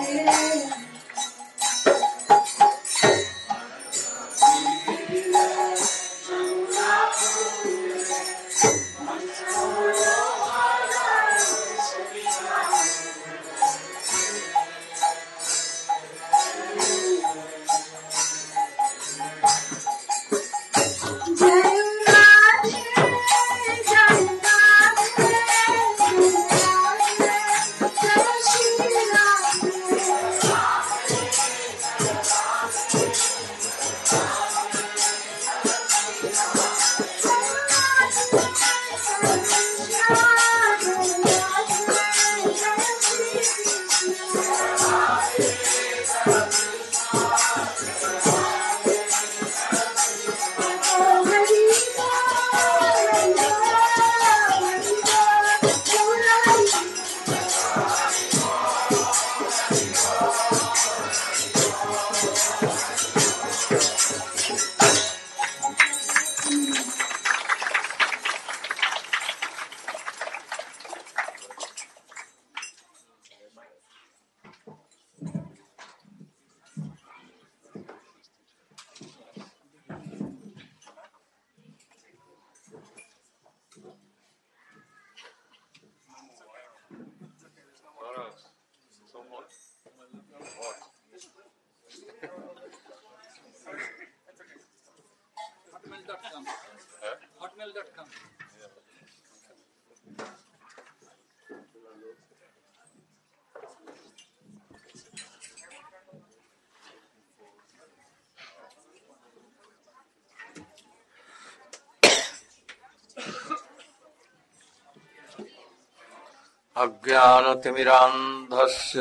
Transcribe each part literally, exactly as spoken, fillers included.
अज्ञानतिमिरान्धस्य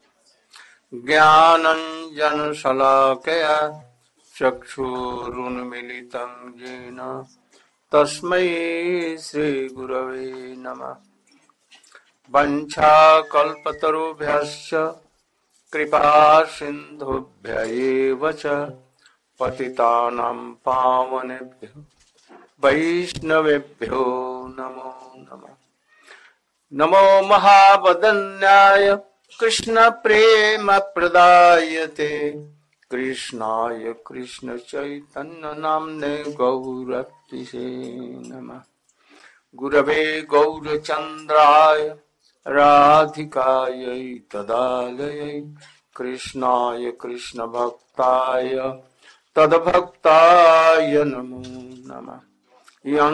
ज्ञानञ्जनशलाकया चक्षुरुन्मीलितं येन तस्मै श्रीगुरवे नमः। वञ्चाकल्पतरुभ्यश्च कृपासिन्धुभ्य एव च पतितानां पावनेभ्यो वैष्णवेभ्यो नमो नमः। नमो महावदन्याय कृष्ण प्रेम प्रदायते कृष्णाय कृष्ण चैतन्य नाम्ने गौरतिसे नमः। गुरवे गौरचन्द्राय राधिकायै तदालयै कृष्णाय कृष्ण भक्ताय तद्भक्ताय नमो नमः। यं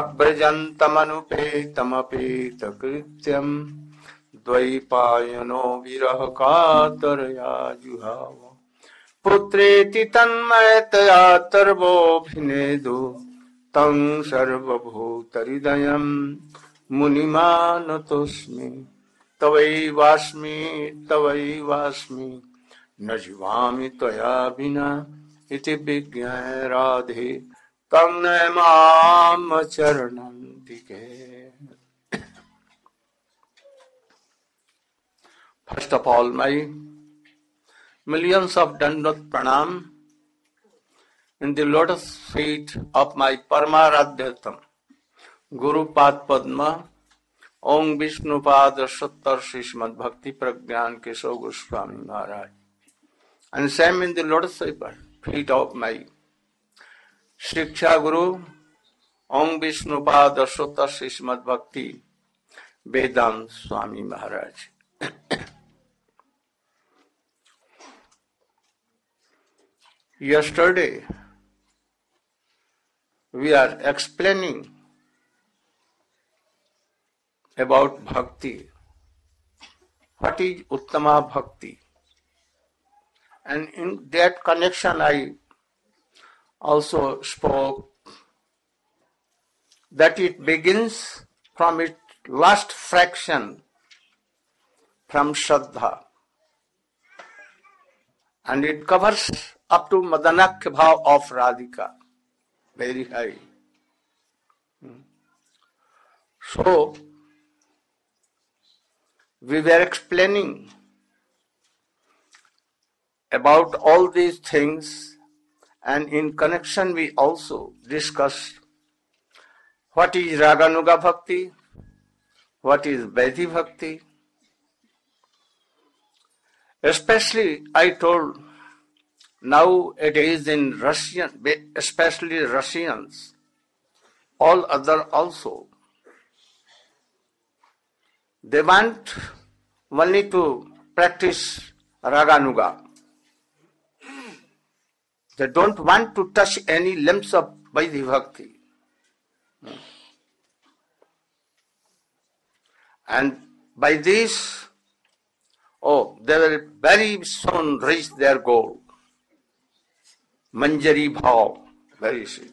प्रव्रजन्तमनुपेतमपेतकृत्यं द्वैपायनो विरह कातरया जुहाव पुत्रेति तन्मयतया तर्वोऽभिनेदो तं सर्वभूतहृदयं मुनिमानतोऽस्मि। तवैवास्मि तवैवास्मि न जीवामि त्वया विना इति विज्ञाय राधे तम माम चरणन्तिके। First of all, my millions of dandot pranam in the lotus feet of my Paramaradhyatam Guru Pad Padma Om Vishnupad Sattar Srimad Bhakti Pragyan Keshav Goswami Maharaj, and same in the lotus feet of my Shiksha Guru Om Vishnupad Sattar Srimad Bhakti Vedant Swami Maharaj. Yesterday we are explaining about bhakti. What is Uttama Bhakti? And in that connection I also spoke that it begins from its last fraction from Shraddha, and it covers up to Madanakhya Bhav of Radhika, very high. So, we were explaining about all these things, and in connection we also discussed what is Raganuga Bhakti, what is Vaidhi Bhakti. Especially, I told, now it is in Russian, especially Russians, all other also. They want only to practice Raganuga. They don't want to touch any limbs of Vaidhi Bhakti. And by this, oh, they will very soon reach their goal. Manjari Bhav, very sweet.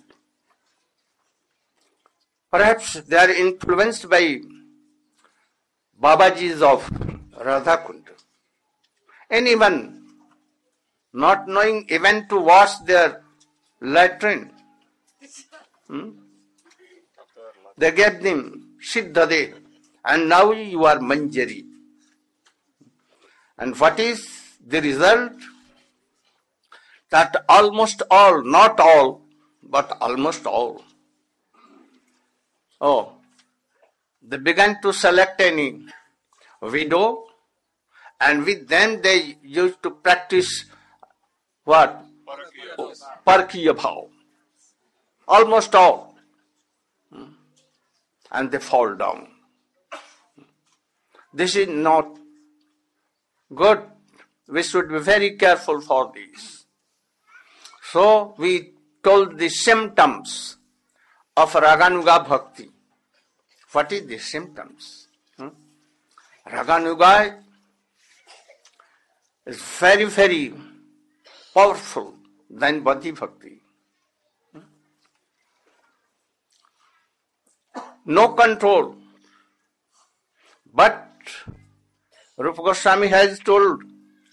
Perhaps they are influenced by Babajis of Radha Kund. Anyone not knowing even to wash their latrine, hmm? they gave them Siddhade, and now you are Manjari. And what is the result? That almost all, not all, but almost all, oh, they began to select any widow, and with them they used to practice what? Parkiya Bhav. Almost all. And they fall down. This is not good. We should be very careful for this. So we told the symptoms of Raganuga Bhakti. What is the symptoms? Hmm? Raganuga is very, very powerful than Vaidhi Bhakti. Hmm? No control. But Rupa Goswami has told,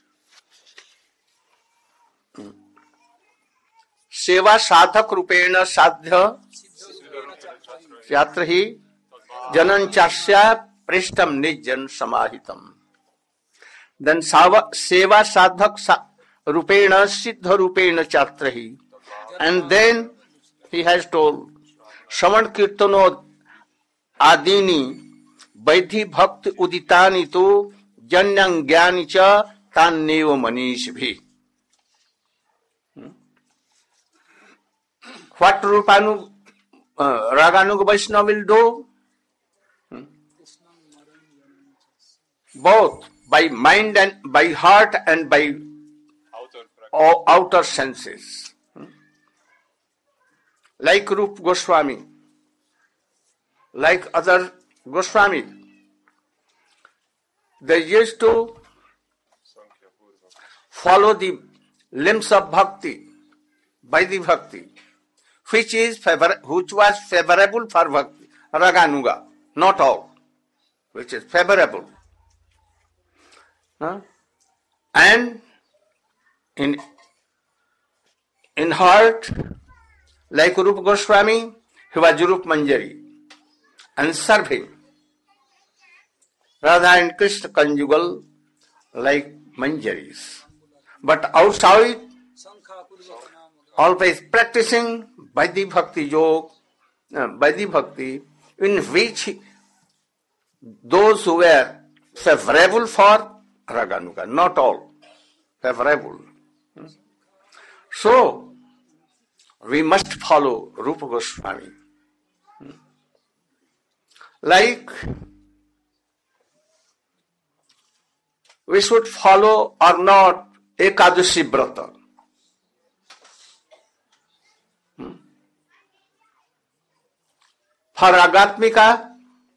Seva sadhak rupena sadhya yatra hi janan chasya prishtam nijjan samahitam. Then seva sadhak rupena siddha rupena chatrahi. And then he has told, Shravan kirtano adini Vaidhi bhakti uditani tu janyang jnani cha tanneva manish bhi. What Rupanu, uh, Raganuga Vaishnava will do? Hmm? Both by mind and by heart and by outer, outer senses. Hmm? Like Rupa Goswami, like other Goswami, they used to follow the limbs of bhakti, Vaidhi Bhakti, which is favor, which was favorable for bhakti, Raganuga, not all, which is favorable. Huh? And in in heart, like Rupa Goswami, he was Rupa Manjari and serving Radha and Krishna conjugal like Manjaris. But outside, always practicing Vaidhi Bhakti Yoga, uh, Vaidhi Bhakti, in which those who were favorable for Raganuga, not all, favorable. So, we must follow Rupa Goswami. Like, we should follow or not Ekadashi Brata. For Ragatmika,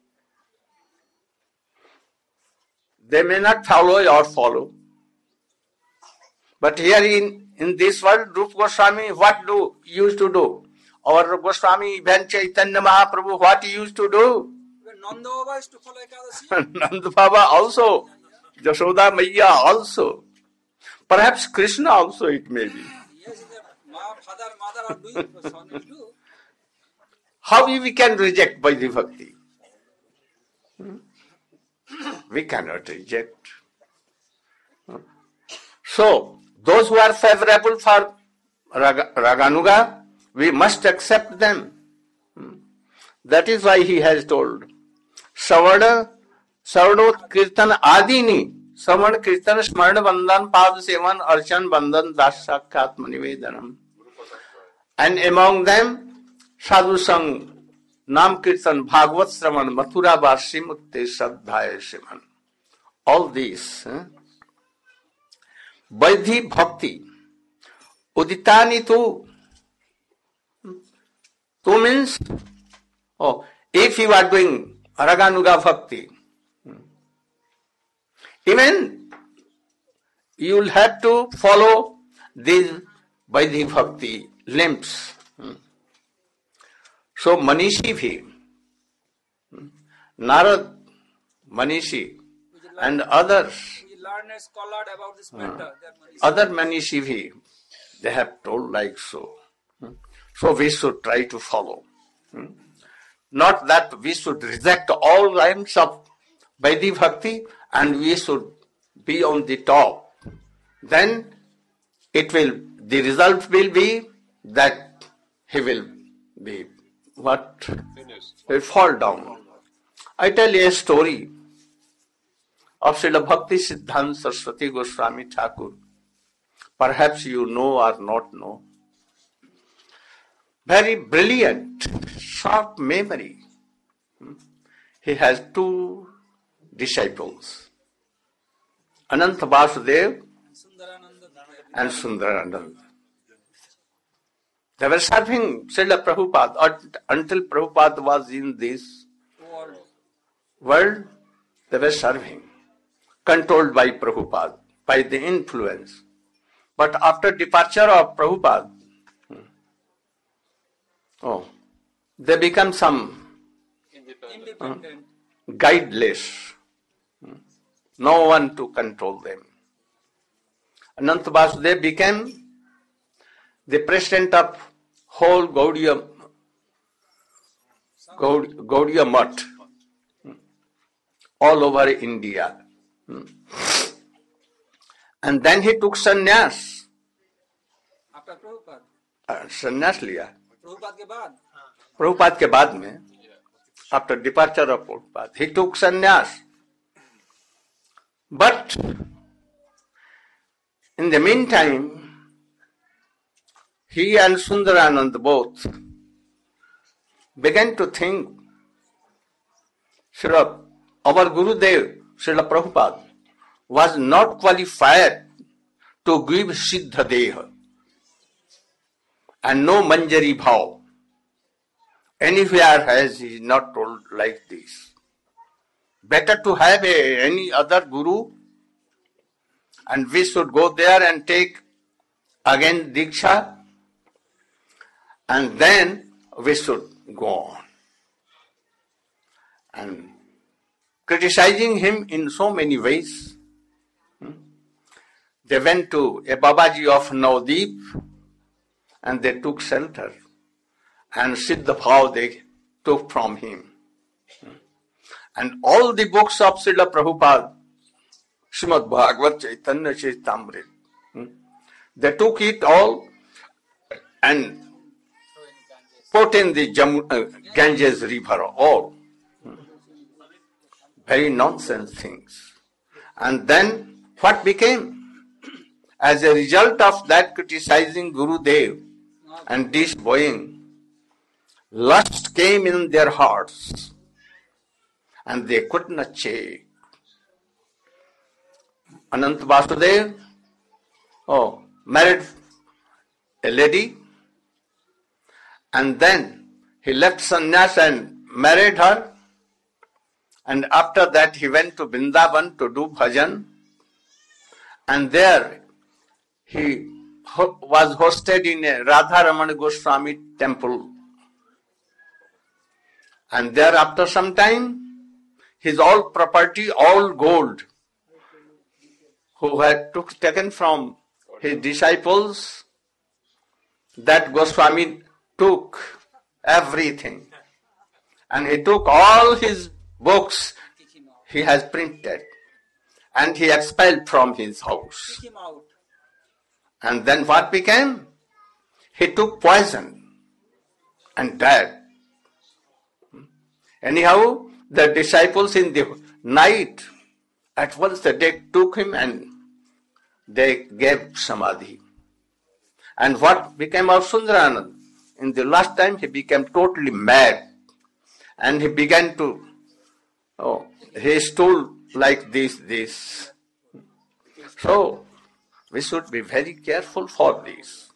they may not follow or follow. But here in, in this world, Rupa Goswami, what do used to do? Our Goswami, even Chaitanya Mahaprabhu, what he used to do? Nanda Baba used to follow Ekadashi. Nanda Baba also. Jashoda Maiya also. Perhaps Krishna also it may be. Yes, the father, mother are doing, but son will do. How we can reject Vaidhi Bhakti? Hmm? We cannot reject. So, those who are favorable for Raga, Raganuga, we must accept them. Hmm? That is why he has told, Savada, Savanot Kirtan Adini श्रवण कीर्तन स्मरण बंदन पाद seven अर्चन बंदन दास साक्षात निवेदनम. And among them sadhu sang, नाम कीर्तन, भागवत श्रवण, मथुरा वासी मुक्ति श्रद्धाय Sivan. All these. eh? Vaidhi bhakti. Uditani tu. Tu means, oh, if you are doing Raganuga bhakti, even you will have to follow these Vaidhi bhakti limbs. So Manishi bhi, Narad, Manishi, and others, learned scholar about this matter. other Manishi bhi, they have told like so. So we should try to follow. Not that we should reject all lines of Vaidhi bhakti and we should be on the top. Then it will, the result will be that he will be what? Will fall down. I tell you a story of Srila Bhakti Siddhanta Saraswati Goswami Thakur. Perhaps you know or not know. Very brilliant, sharp memory. He has two disciples, Ananta Vasudev and Sundarananda. They were serving Srila Prabhupada until Prabhupada was in this world. They were serving, controlled by Prabhupada, by the influence. But after departure of Prabhupada, oh, they become some Independent. uh, guideless. No one to control them. Ananta Vasudev became the president of whole Gaudiya, Gaud, Gaudiya Mutt all over India. And then he took sannyas. After Prabhupada. Uh, sannyas liya. Prabhupada के बाद. Prabhupada के बाद में, after departure of Prabhupada, he took sannyas. But in the meantime, he and Sundaranand both began to think, Srila, our Gurudev, Srila Prabhupada, was not qualified to give Siddha Deha and no Manjari Bhav. Anywhere has he not told like this. Better to have a, any other Guru and we should go there and take again Diksha and then we should go on. And criticizing him in so many ways, they went to a Babaji of Navdeep and they took shelter and Siddha Bhav they took from him. And all the books of Srila Prabhupada, Srimad Bhagavad Chaitanya Chaitamrita, they took it all and put in the Jammu, uh, Ganges river, all. Very nonsense things. And then what became? As a result of that criticizing Gurudev and disbowing, lust came in their hearts and they could not check. Ananta Vasudev, oh, married a lady and then he left sannyas and married her. And after that he went to Vrindavan to do bhajan. And there he ho- was hosted in a Radha Ramana Goswami temple. And there after some time, his all property, all gold, who had took, taken from his disciples, that Goswami took everything. And he took all his books he has printed and he expelled from his house. Kick him out. And then what became? He took poison and died. Anyhow, the disciples in the night At once they took him and they gave samadhi. And what became of Sundaranand? In the last time he became totally mad. And he began to, oh, he stood like this, this. So, we should be very careful for this.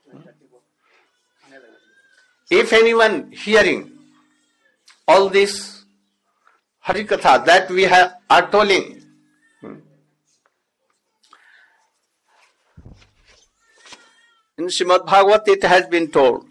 If anyone hearing all this Harikatha that we have, are telling, in Srimad Bhagavad it has been told,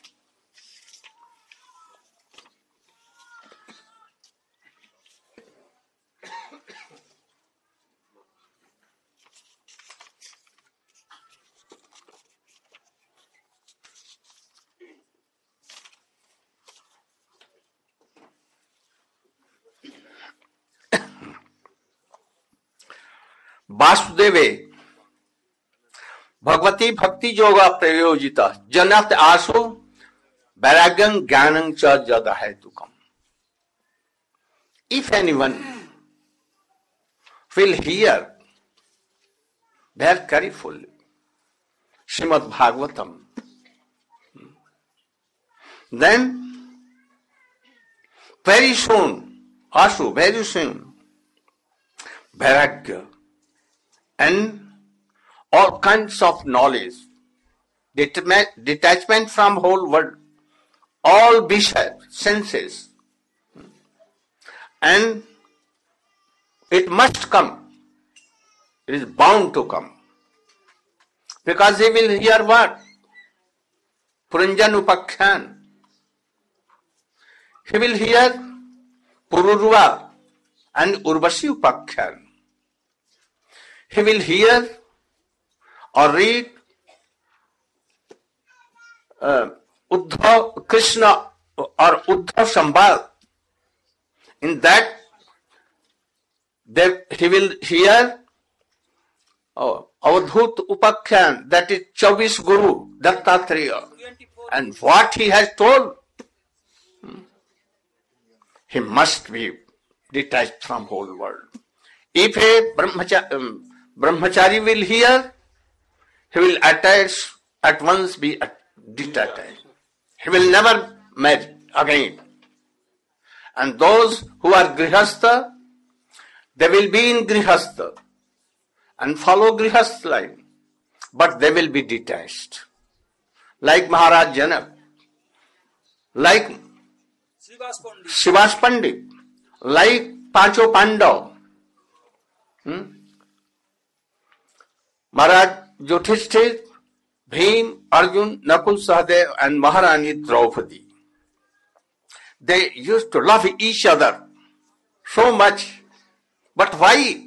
Vasudeve Bhagavati Bhakti Yoga Prayojita Janat Asu Vairagyam Jnanam Cha Jada Hetukam. If anyone will hear very carefully Srimad Bhagavatam, then very soon, Asu, very soon, Vairagya and all kinds of knowledge, detachment from whole world, all vishaya, senses, and it must come. It is bound to come. Because he will hear what? Puranjan Upakhyan. He will hear Pururva and Urvashi Upakhyan. He will hear or read uh, Uddhav Krishna or Uddhav Sambhal. In that, there he will hear oh, Avadhut Upakhyan, that is Chavis Guru, Dattatreya. And what he has told, he must be detached from whole world. If a brahmachari, um, brahmachari will hear, he will attach, at once be detached. He will never marry again. And those who are grihastha, they will be in grihastha and follow grihastha line, but they will be detached. Like Maharaj Janak, like Srivas Pandit, like Pancho Pandav, hmm? Maharaj Yudhishthir, Bhim, Arjun, Nakul, Sahadev and Maharani Draupadi. They used to love each other so much. But why?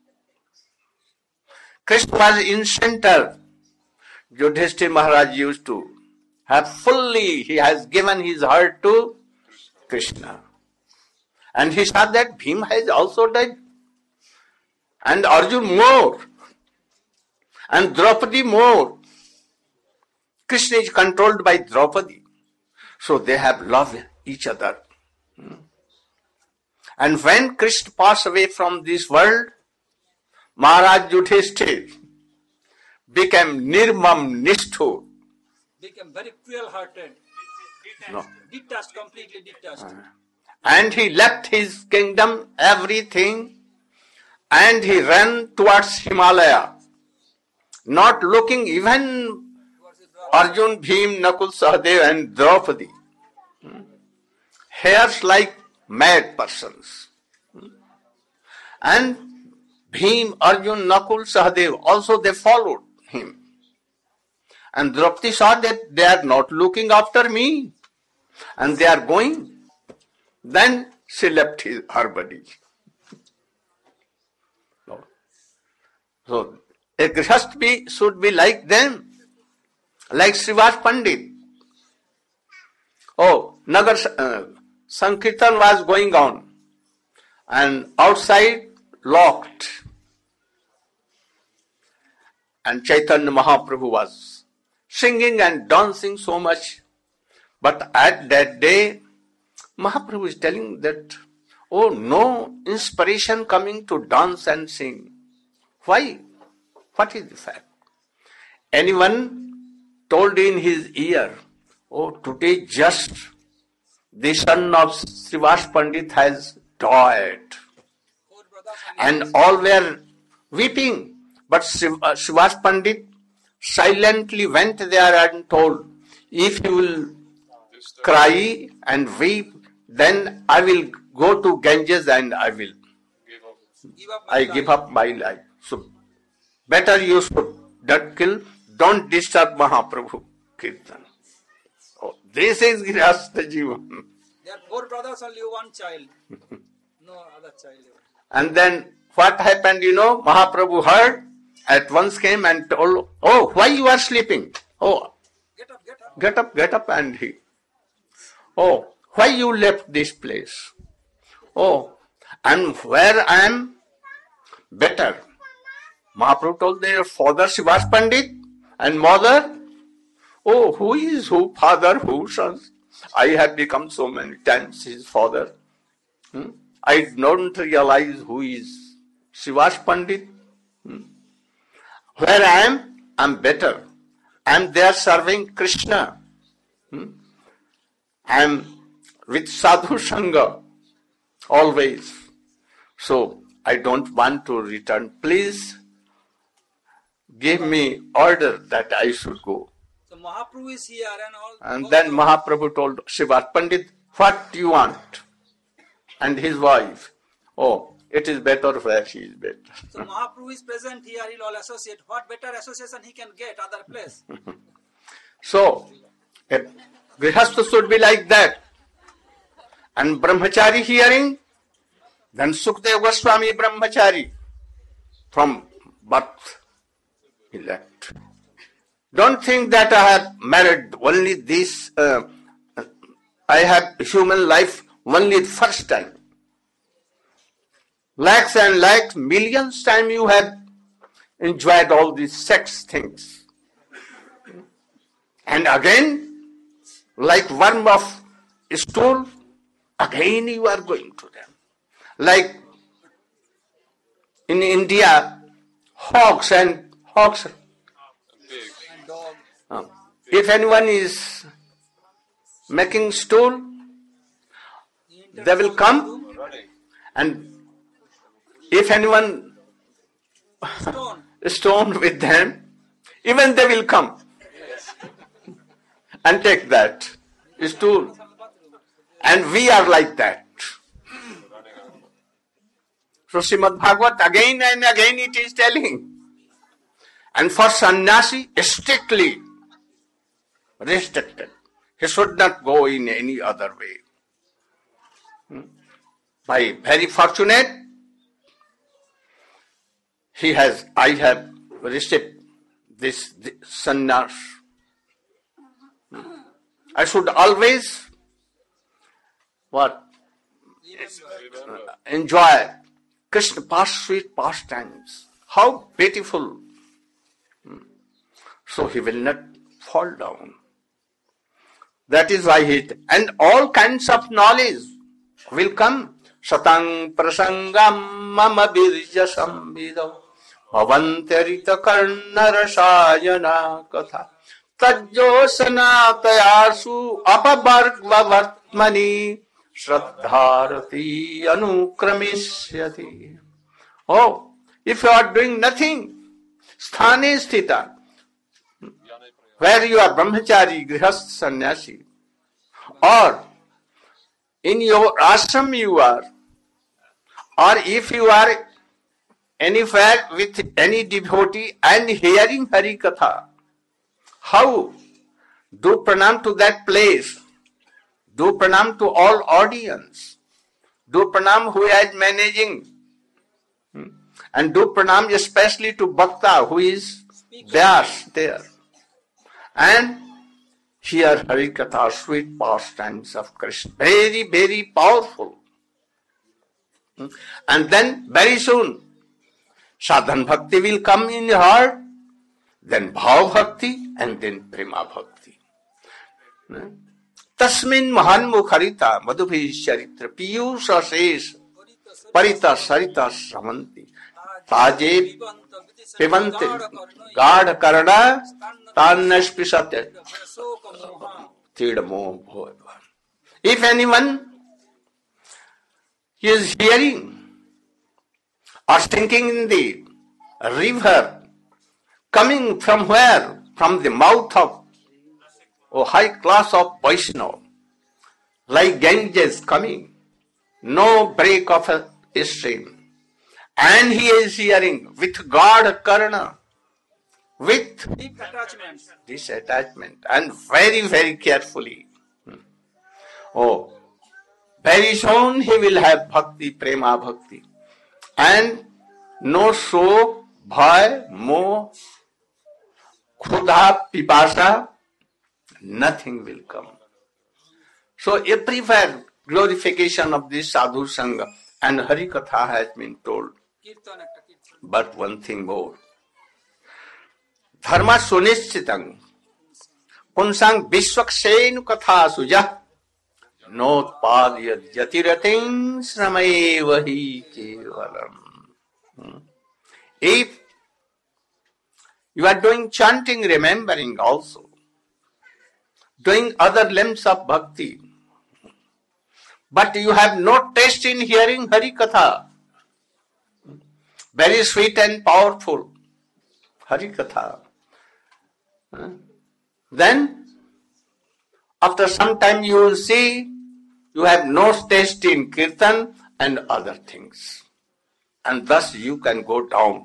Krishna was in center. Yudhishthir Maharaj used to have fully, he has given his heart to Krishna. And he saw that Bhim has also died. And Arjun more. And Draupadi more. Krishna is controlled by Draupadi. So they have loved each other. And when Krishna passed away from this world, Maharaj Yudhishthir became Nirmam Nishthur. Became very cruel-hearted. No. Detached, completely detached. Uh, and he left his kingdom, everything, and he ran towards Himalaya, not looking even Arjun, Bhim, Nakul, Sahadev and Draupadi. Hmm. Hairs like mad persons. Hmm. And Bhim, Arjun, Nakul, Sahadev, also they followed him. And Draupadi saw that they are not looking after me and they are going. Then she left his, her body. No. So, a grihast be, should be like them, like Srivas Pandit. Oh, Nagar uh, Sankirtan was going on and outside locked. And Chaitanya Mahaprabhu was singing and dancing so much. But at that day, Mahaprabhu is telling that, Oh, no inspiration coming to dance and sing. Why? What is the fact? Anyone told in his ear, oh, today just the son of Srivas Pandit has died. And all were weeping. But Srivas Pandit silently went there and told, if you will cry and weep, then I will go to Ganges and I will. I give up my life. So better you should not kill, don't disturb Mahaprabhu Kirtan. Oh, this is Grihastha Jivan. There are four brothers, only one child. No other child. And then what happened, you know, Mahaprabhu heard, at once came and told, oh, why you are sleeping? Oh, Get up, get up. get up, get up. And he, oh, why you left this place? Oh, and where I am better. Mahaprabhu told their father Srivas Pandit and mother, oh, who is who, father, who, sons? I have become so many times his father. Hmm? I don't realize who is Srivas Pandit. Hmm? Where I am, I am better. I am there serving Krishna. Hmm? I am with Sadhu Sangha always. So I don't want to return. Please give me order that I should go. So Mahaprabhu is here and all. And then Mahaprabhu told Srivas Pandit, what do you want? And his wife, oh, it is better where she is better. So Mahaprabhu is present here, he'll all associate. What better association he can get other place? So, a Grihastha should be like that. And Brahmachari hearing, then Sukadeva Goswami Brahmachari from birth he left. Don't think that I have married only this, uh, I have human life only the first time. Lakhs and lakhs, millions time you have enjoyed all these sex things. And again, like worm of stool, again you are going to them. Like in India, hogs and hogs. And dog. Uh, if anyone is making stool, they will come, and if anyone Stone. stone with them, even they will come and take that stool. And we are like that. So Srimad Bhagavat again and again it is telling. And for sannyasi, strictly restricted. He should not go in any other way. By very fortunate, he has, I have received this, this sannyas. I should always, what? Uh, enjoy Krishna past sweet pastimes. How beautiful. So he will not fall down. That is why he, and all kinds of knowledge will come. Satang prasangam mama birja samvido bhavantarita karna rasayana katha tajjosana tayasu apavargva vartmani shraddharati anukramishyati. Oh, if you are doing nothing, sthane sthita, where you are brahmachari, grihastha, sannyasi, or in your ashram you are, or if you are anywhere with any devotee and hearing Hari Katha, how? Do pranam to that place. Do pranam to all audience. Do pranam who is managing. And do pranam especially to Bhakta who is Vyas there. And hear Hari Katha, sweet pastimes of Krishna. Very, very powerful. And then very soon, sadhan bhakti will come in your heart, then bhav bhakti, and then prema bhakti. Tasmin mahan mukharita madhubhi charitra piyusha ses Parita Sarita Sravanti Taje Pivanti Gad Karana Tanashpisate Tidamo Bhova. If anyone is hearing or sinking in the river, coming from where? From the mouth of a high class of Vaishnava, like Ganges coming, no break of a stream. And he is hearing with God Karana, with Deep attachment. this attachment, and very, very carefully. Oh, very soon he will have bhakti, prema bhakti. And no so, bhai, moh, khudha, pipasa, nothing will come. So everywhere glorification of this sadhu sangha and Hari Katha has been told. Kirtan ekta kirtan. But one thing more. Dharma sunishchitang punsang vishwaksenu katha suja notpadyad yatirating sramaevahi kevalam. If you are doing chanting, remembering also, doing other limbs of bhakti, but you have no taste in hearing Hari Katha, very sweet and powerful Hari Katha, then after some time you will see you have no taste in Kirtan and other things, and thus you can go down.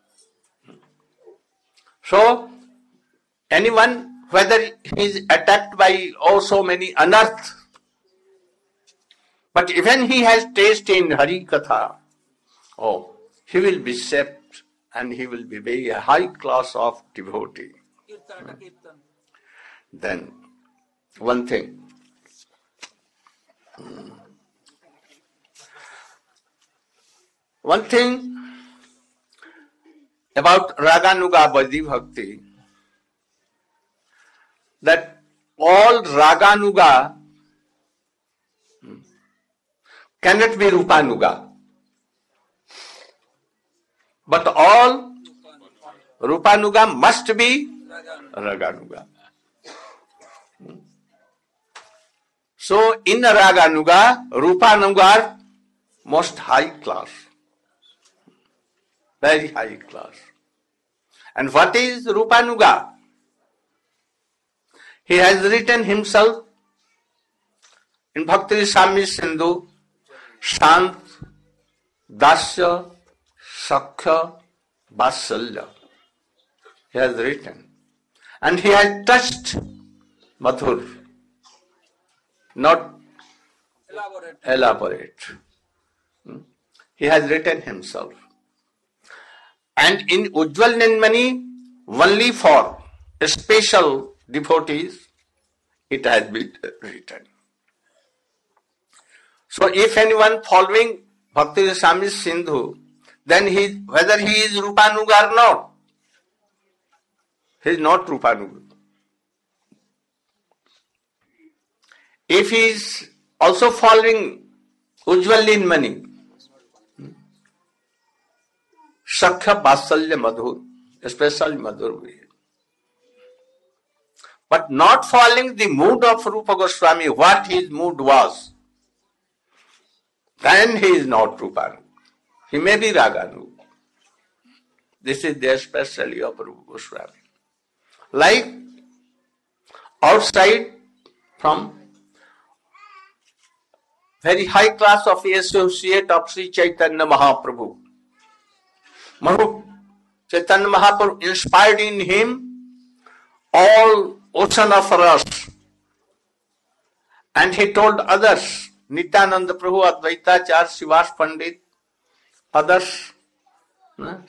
So anyone, whether he is attacked by oh so many unearths, but even he has taste in Hari Katha, oh, he will be saved and he will be very high class of devotee. Kirtan ekta kirtan. Then, one thing. One thing about Raganuga Bhakti Bhakti, that all Raganuga cannot be Rupanuga, but all Rupanuga must be Raganuga. So in Raganuga, Rupanuga are most high class, very high class. And what is Rupanuga? He has written himself in Bhakti Sami Sindhu, Shant, Dasya, Sakhya, Vasalya. He has written. And he has touched Madhur, not Elaborate. elaborate. He has written himself. And in Ujjwal Nirmani, only for special devotees, it has been written. So if anyone following Bhakti Swami Sindhu, then he, whether he is Rupanuga or not, he is not Rupanuga. If he is also following Ujjwal Nirmani, Sakhya Vasalya Madhur, especially Madhur, but not following the mood of Rupa Goswami, what his mood was, then he is not Rupanuga. He may be Raganuga. This is the speciality of Rupa Goswami. Like outside from very high class of associate of Sri Chaitanya Mahaprabhu. Mahu, Chaitanya Mahaprabhu inspired in him all ocean of rasa. And he told others, Nityananda Prabhu, Advaita Char, Srivas Pandit, others, Raya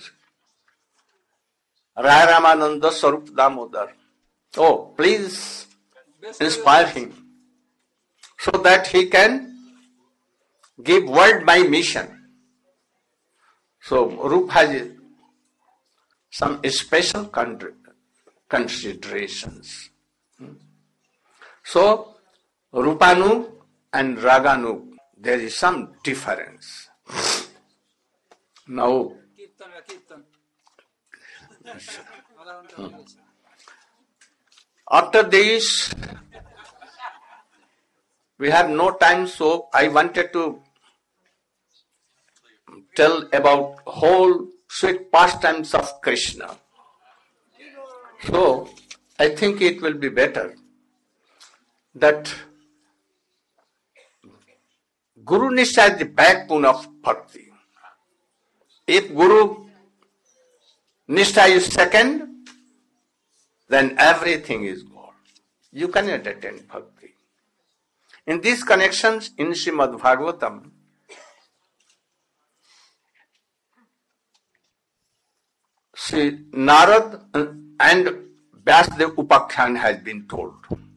Ramananda, Sarup Damodar. Oh, please inspire him so that he can give word by mission. So Rupa has some special considerations. So Rupanu and Raganu, there is some difference. Now, Kirtan, Kirtan. after this, we have no time, so I wanted to tell about whole sweet pastimes of Krishna. So, I think it will be better that Guru Nishtha is the backbone of bhakti. If Guru Nishtha is second, then everything is God. You cannot attain bhakti. In these connections in Srimad Bhagavatam, Sri Narad and Vyasdev Upakhyan has been told.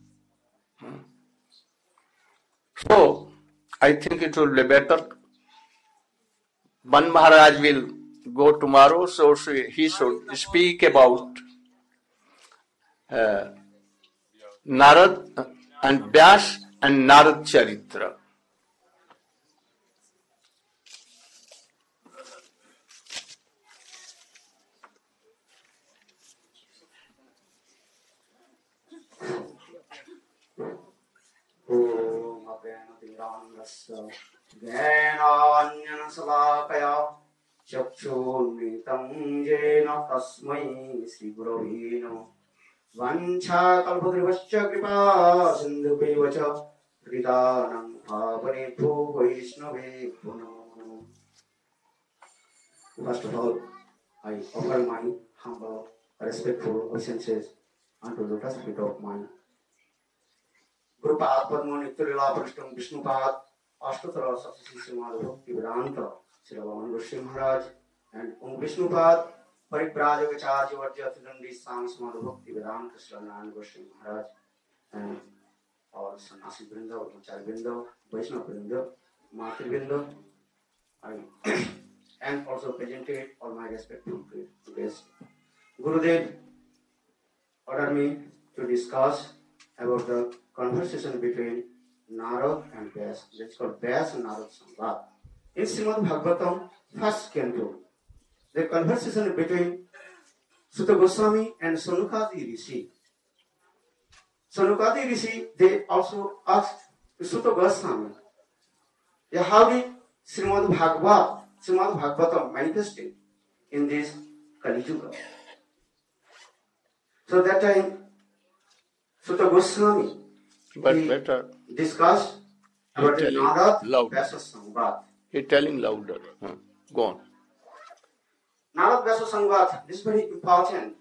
So, I think it will be better. Ban Maharaj will go tomorrow, so he should speak about uh, Narad and Vyas and Narad Charitra. ज्ञानाञ्जनशलाकया चक्षुर्मिलितं येन तस्मै श्रीगुरवे नमः। वाञ्छाकल्पतरुश्च कृपा सिन्धुभ्यैव च पतितानां पावनेभ्यो वैष्णवेभ्यो नमो नमः। First of all, I offer my humble, respectful obeisances unto the lotus feet of my Gurupada Padmo Nityalila Prishtam Vishnupad Ashtatara Satsasi Srimad Bhaktivedanta Sri Bhagavan Goswami Maharaj and Om Vishnupad Paribrajagacharya Varjya Tidandi Swami Srimad Bhaktivedanta Sri Narayan Goswami Maharaj and all Sannyasi Vrinda, Brahmachari Vrinda, Vaishnava Vrinda, Mati Vrinda, and also presented all my respectful guests. Gurudev ordered me to discuss about the conversation between Narad and Vyas. That's called Vyas and Narad Samvad. In Srimad Bhagavatam, first canto, the conversation between Sutta Goswami and Sanukadi Rishi. Sanukadi Rishi, they also asked Sutta Goswami, yeah, how did Srimad Bhagavat, Srimad Bhagavatam manifested in this Kali Yuga? So that time, Sutta Goswami But better discussed about the Narad louder. Vyasa Samvad. He's telling louder. Huh. Go on. Narad Vyasa Samvad, this is very important.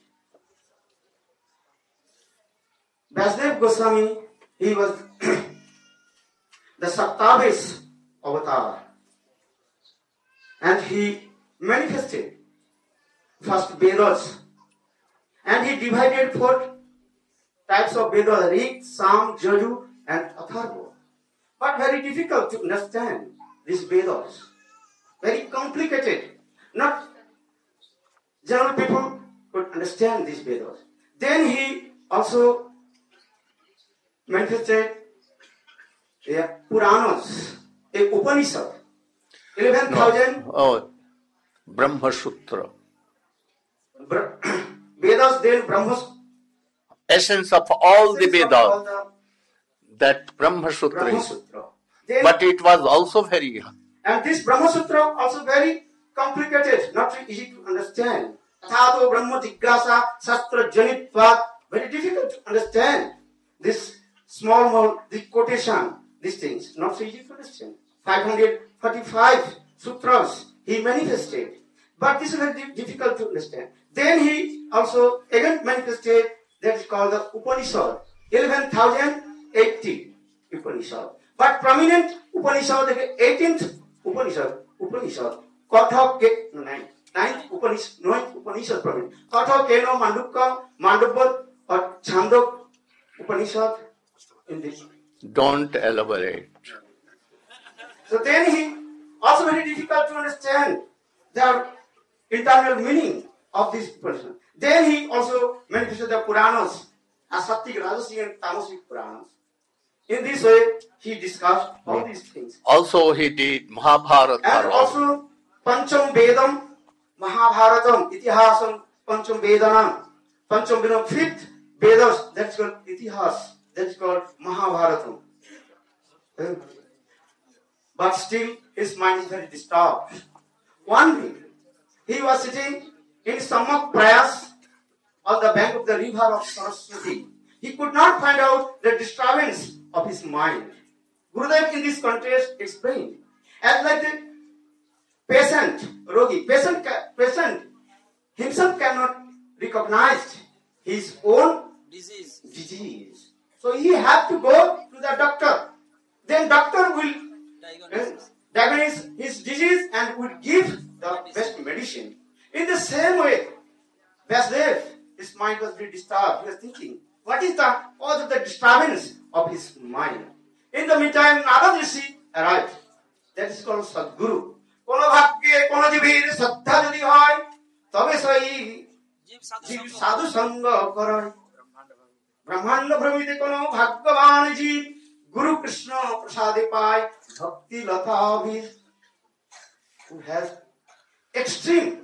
Vyasdev Goswami, he was the Saptavis avatar. And he manifested first Vedas. And he divided four types of Vedas, Rig, Sam, Jaju, and Atharva. But very difficult to understand these Vedas. Very complicated. Not general people could understand these Vedas. Then he also manifested a Puranas, a Upanishad. eleven thousand. Oh, Brahma Sutra. Vedas, then Brahma. Essence of all the Essence of Vedas. all the That Brahma Sutra Brahma is. Sutra. Then, But it was also very. and this Brahma Sutra also very complicated, not very easy to understand. Tato Brahma Jigyasa Shastra Janitvat, very difficult to understand. This small, small, this quotation, these things, not so easy to understand. five hundred forty-five sutras he manifested. But this is very difficult to understand. Then he also again manifested, that is called the Upanishad, eleven thousand eighty Upanishad. But prominent Upanishad, the eighteenth Upanishad, Upanishad, Katha Ke, ninth, ninth Upanishad, ninth Upanishad prominent. Katha Keno Mandukka, Mandukya, or Chandok Upanishad in this. Don't elaborate. So then he also very difficult to understand the internal meaning of this Upanishad. Then he also manifested the Puranas, Asattik, Rajasic and Tamasic Puranas. In this way, he discussed all these things. Also, he did Mahabharata. And also, Pancham Vedam, Mahabharatam, Itihasam, Pancham Vedanam, Pancham Vedam, fifth Vedas, that's called Itihas, that's called Mahabharatam. But still, his mind is very disturbed. One day, he was sitting in Samak Prayas on the bank of the river of Saraswati. He could not find out the disturbance of his mind. Gurudev in this context explained, as like the patient, Rogi, patient, patient himself cannot recognize his own Disease. disease. So he had to go to the doctor. Then doctor will Diagnosis. diagnose his disease and will give the best medicine. In the same way, Vasudev, his mind was very disturbed. He was thinking, what is the cause of the disturbance of his mind? In the meantime, Narad Rishi arrived. That is called Sadguru. Kono bhagye kono jibir saddha jodi hoy, tobe sai Jeev जीव साधु संग करण ब्रह्मांड भ्रमित कोनो भगवान जी गुरु कृष्ण प्रसाद पाय भक्ति लता भी who has extreme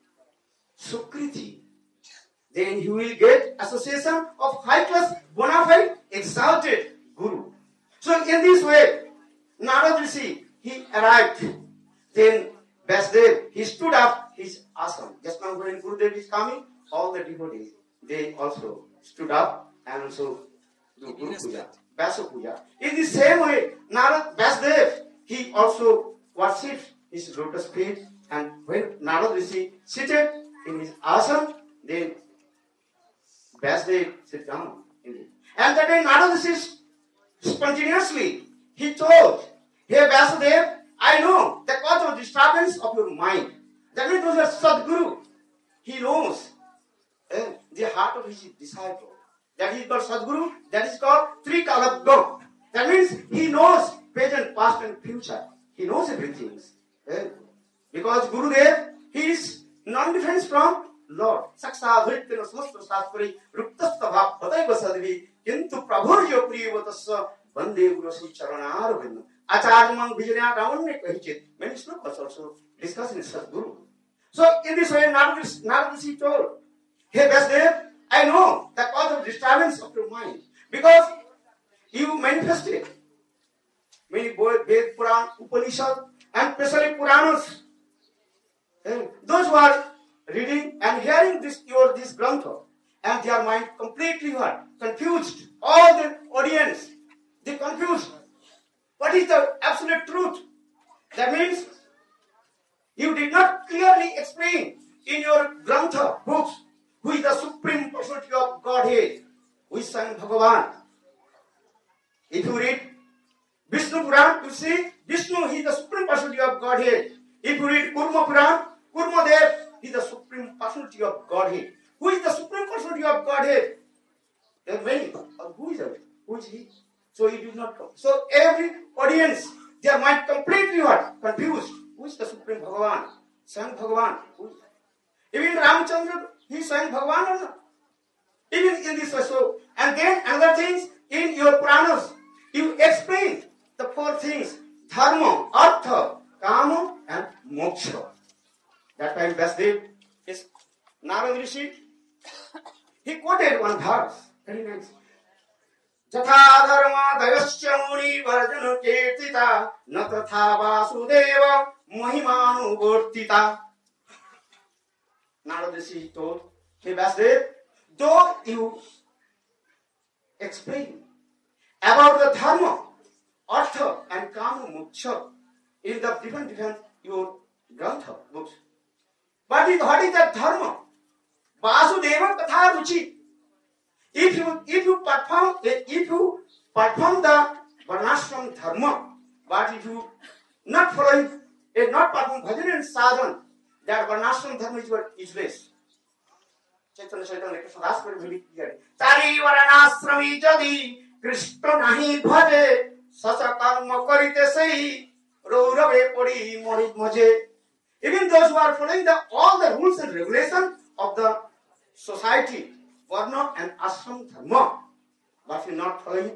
sukriti, then he will get association of high class bona fide exalted guru. So in this way, Narad Rishi, he arrived. Then Vasudev, he stood up his ashram. Just now when Gurudev is coming, all the devotees, they also stood up and also do Guru Puja, Vyasa Puja. In the same way, Narad Vasudev, he also worshipped his lotus feet, and when Narad Rishi seated in his ashram, then Vasudev sit down in it. And that day Narad Rishi spontaneously, he told, "Hey Vasudev, I know the cause of disturbance of your mind." That means it was a Sadguru. He knows eh, the heart of his disciple. That is called Sadguru. That is called Trikalabdo. That means he knows present, past and future. He knows everything. Eh? Because Gurudev, he is non-different from Lord. Saksa Dhrittena Samasta Saspari Ruptasta Bhav Bhataiva Sadvi Kintu Prabhuryo Priyavatasa Bande Guru Sri Charanaravinda. Acharman Vijaya Ramane Kahichit. Many slokas also discuss in Sadguru. So in this way, Narad Rishi told, "Hey Vasudev, I know the cause of disturbance of your mind because you manifested many Ved, Puran, Upanishad, and especially Puranas. And those who are reading and hearing this your this grantha, and their mind completely were confused. All the audience, they confused. What is the absolute truth? That means you did not clearly explain in your grantha books who is the supreme personality of Godhead, who is Swayam Bhagavan. If you read Vishnu Puran, you see Vishnu, he is the supreme personality of Godhead. If you read Kurma Puran, Kurma Dev, he is the supreme personality of Godhead. Who is the supreme personality of Godhead? There are many. Who is it? Who is he? So he did not come. So every audience, their mind completely what? Confused. Who is the supreme Bhagavan? Swayam Bhagavan. Who is that? Even Ramchandra, he is Swayam Bhagavan or not? Even in this way. So, and then another things, in your Puranas, you explain the four things: Dharma, Artha, Kama, and Moksha. That time Vasudev is Narad Rishi. He quoted one verse. Very nice. Jatha dharma dayasya muni varjana kirtita na tatha vasudeva mahimanu vortita. Narad Rishi told, "Hey Vasudev, though you explain about the dharma, artha, and kama moksha in the different different your grantha books, but what is that dharma? Vasudeva katha ruchi. If you if you perform if you perform the varnashram dharma, but if you not following if not perform bhajan and sadhan, that varnashram dharma is useless." Chaitanya Chaitanya Krishnadas पर भी लिखा है, "चारी वर्णाश्रमी यदि कृष्ण नहीं भजे सच कर्म करिते सही रौरवे पड़ी मोहि मजे." Even those who are following the all the rules and regulations of the society, varna and ashram dharma, but if not following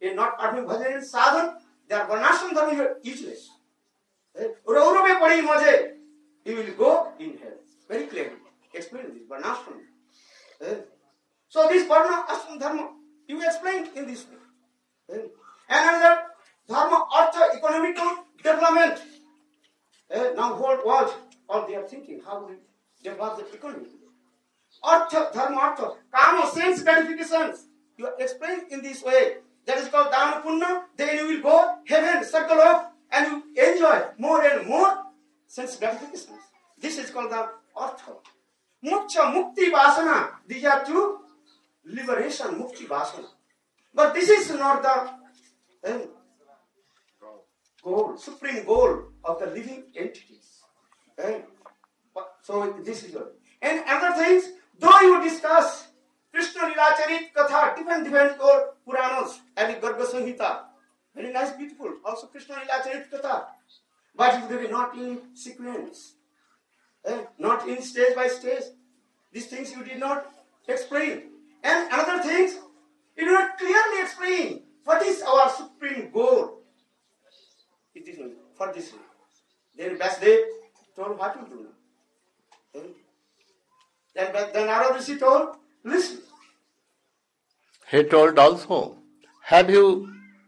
in not performing bhajan and sadhan, they are varnashram dharma, you are useless. Raurave padi maje, you will go in hell. Very clearly. Explain this, varnashram. So this varna ashram dharma, you explain in this way. And another dharma, artha, economical development. Now whole world, all they are thinking, how do we develop the economy? Artha, dharma, artha, kama, sense gratifications. You explain in this way. That is called dana punna. Then you will go heaven, circle of, and you enjoy more and more sense gratifications. This is called the artha. Moksha, mukti, vasana. These are two liberation, mukti, vasana. But this is not the uh, goal, supreme goal of the living entities. Uh, so this is it. And other things, though you discuss Krishna Lila Charit Katha, different different your Puranas and Garga Samhita, very nice, beautiful. Also Krishna Lila Charit Katha, but they will not in sequence, uh, not in stage by stage. These things you did not explain. And another things, you do not clearly explain what is our supreme goal. It is for this way. Then Vasudev told what to do now. Then, then Narada Rishi told, listen. He told also, have you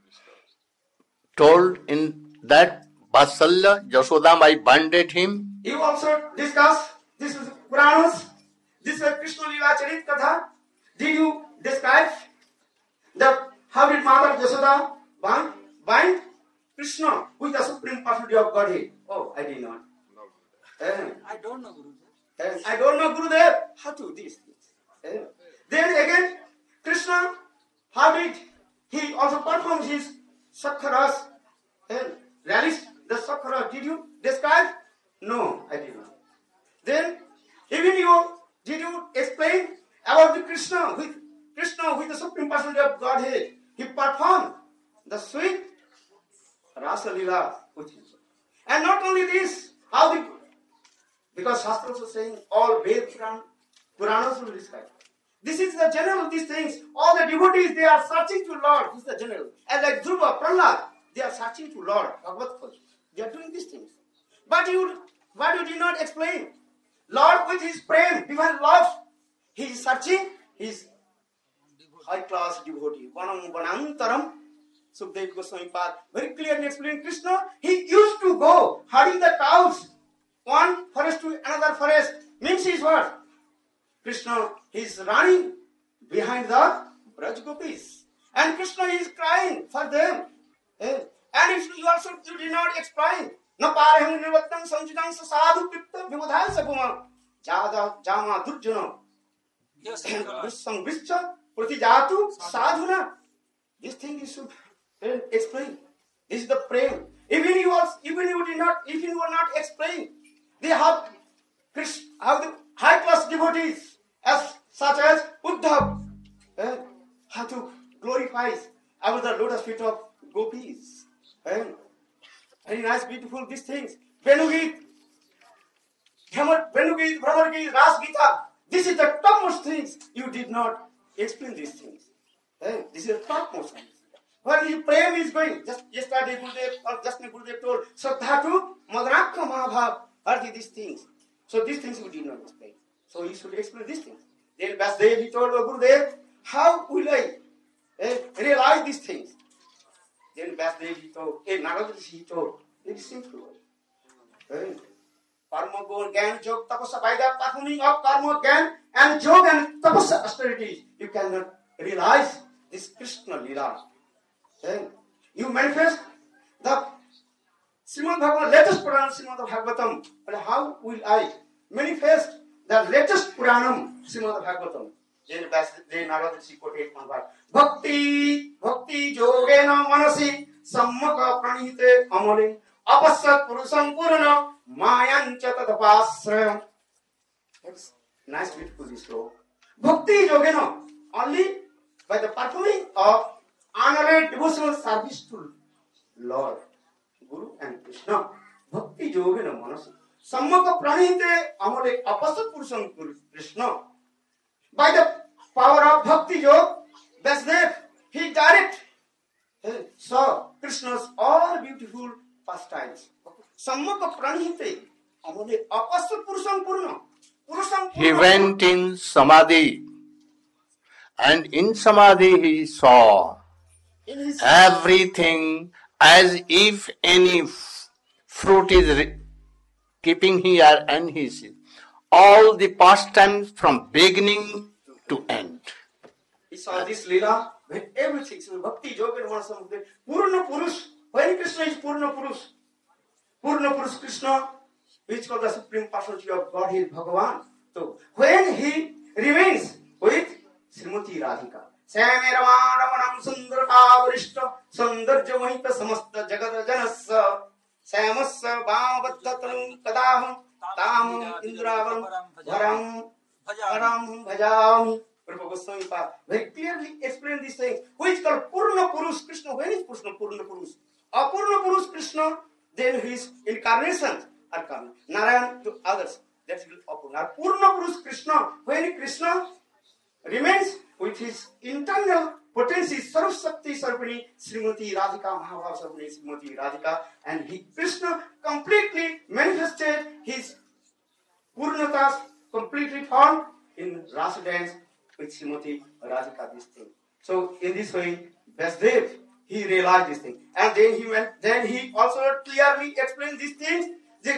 told in that Vatsalya, Yashodam, I bonded him? You also discuss, this is Puranas, this is Krishna Lila Charit Katha. Did you describe the how did Mother Yashoda bind, bind Krishna with the supreme personality of Godhead? Oh, I did not. Uh, I don't know, Guru. uh, I don't know, Gurudev, how to do this. Uh, then again, Krishna, how did he also perform his sakharas and realized the sakhara? Did you describe? No, I did not. Then, even you, did you explain about the Krishna with Krishna with the supreme personality of Godhead? He performed the sweet Rasa Lila with him. And not only this, how the because Shastras are saying all Ved Puranas will describe. This is the general, these things. All the devotees, they are searching to Lord. This is the general. And like Dhruva, Prahlad, they are searching to Lord. Bhagavad Gita. They are doing these things. But you, what you did not explain? Lord with his prem, divine love, he is searching his high class devotee. Vanam Vanantaram, Sukdev Goswami Pad, very clearly explained Krishna. He used to go herding the cows, one forest to another forest. Means is what? Krishna is running behind the Braj Gopis. And Krishna is crying for them. And if you also you did not explain, na paraham nirvattam sanjidam sadhu pipta vibodhaya sabuma jada jama durjana vissam vischa pratijatu sadhuna. This thing you should explain. This is the prayer. Even you also, even you did not, even you were not explain, they have Krishna, have the high class devotees as such as Uddhav, eh, how to glorify our the lotus feet of gopis. Eh? Very nice, beautiful these things. Venugit, Venugit, Brahmargit, Ras Gita. This is the topmost things. You did not explain these things. Eh? This is the topmost things. Where the prem is going. Just yesterday Gurudev or just now Gurudev told Saddhatu, Madrakha Mahabhav. Are these things? So these things you did not explain. So you should explain these things. Then Vasudev he told Gurudev, how will I eh, realize these things? Then Vasudev he told, eh, Narada he told, it is simple. Karma, Gyan, Gyan, Jog, Tapasya, by the performing of Karma, Gyan, and Jog and Tapasya austerities, you cannot realize this Krishna Lila. Then you manifest the Srimad Bhagavatam, latest Purana Srimad Bhagavatam. But how will I manifest the latest Puranam Srimad Bhagavatam? Then then Narada Rishi quoted one verse. Bhakti, Bhakti Yogena Manasi Sammaka Pranite Amale Apasyat Purusam Purana Mayancha Tadapasrayam. That's nice, beautiful this slow. Bhakti Yogena, only by the performing of honorary devotional service to Lord, Guru and Krishna. Bhakti Yogena Manasi Sammaka Pranite Amale Apasyat Purusam Krishna. By the power of Bhakti Yoga, Vasudev, he direct pranihite. Amone apasya purusam purna. Purusam He purna. went in samadhi, and in samadhi he saw In his everything as if any f- fruit is re- keeping here and he sees all the pastimes from beginning to end. he saw this lila when everything so bhakti yoga and samudra purna purush. When Krishna is purna purush, purna purush Krishna, which is called the supreme personality of Godhead Bhagavan. So when he remains with Srimati Radhika, Same Rama Ramanam Sundarata Varishta Sundarja Mahita Samasta Jagata Janasa Samasa Bhavatatam Kadaham Tam Indravam Varam Varam Bhajami. Prabhupada Goswami Pa very clearly explained these things. Who is called Purna Purush Krishna? When is Purna Purna Purush? Apurna Purush Krishna, then his incarnations are coming. Narayan to others. That's Apurna. Purna Purush Krishna, when Krishna remains with his internal potency, Sarv Shakti Sarvani, Srimati Radhika, Mahabharata Sarvani, Srimati Radhika, and he, Krishna completely manifested his Purnatas, completely found in Rasa dance with Srimati Radhika, this thing. So in this way, Vasudev, he realized this thing. And then he went, then he also clearly explained these things. The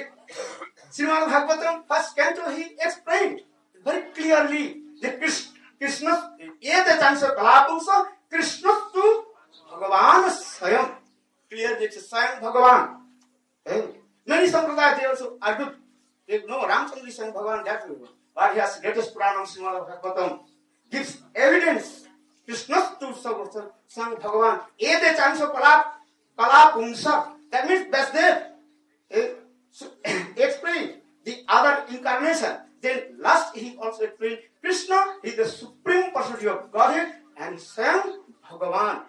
Srimad Bhagavatam, first canto, he explained very clearly the Krishna, Krishna, Yeta Chansa Kalapumsa, Krishna to Bhagavan Swayam. Clearly it's Swayam Bhagavan. Okay. Many Sampradaya, they also argued, they know Ramchandra is Swayam Bhagavan that way. But he has greatest Purana of Srimad Bhagavatam gives evidence. Krishna to Swayam Bhagavan. Yeta Chansa Kalap, Kalapumsa. That means Vasudev. Okay. So, explain the other incarnation. Then last he also explained Krishna is the supreme personality of Godhead and Swayam Bhagavan.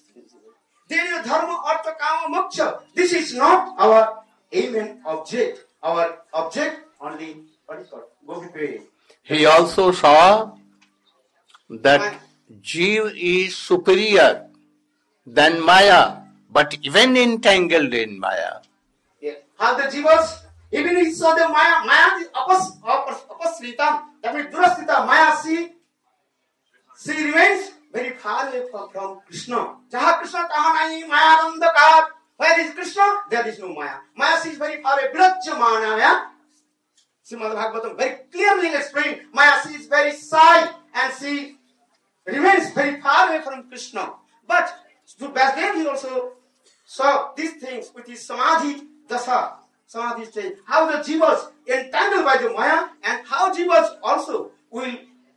Then dharma, artha, kama, moksha. This is not our aim and object. Our object only what is called Gopi. He also saw that Jeev is superior than Maya, but even entangled in Maya. Yeah. How the jivas, even he saw the Maya, Maya is apas, apas, apasritam, that means durasthita, Maya, she, she remains very far away from, from Krishna. Jaha Krishna taha nahi, Maya nandakar. Where is Krishna? There is no Maya. Maya, she is very far away. Brajamana, Srimad Bhagavatam very clearly explained. Maya, she is very shy and she remains very far away from Krishna. But to Vasudev, he also saw these things with his samadhi dasa, samadhi stage. How the jivas entangled by the Maya and how jivas also will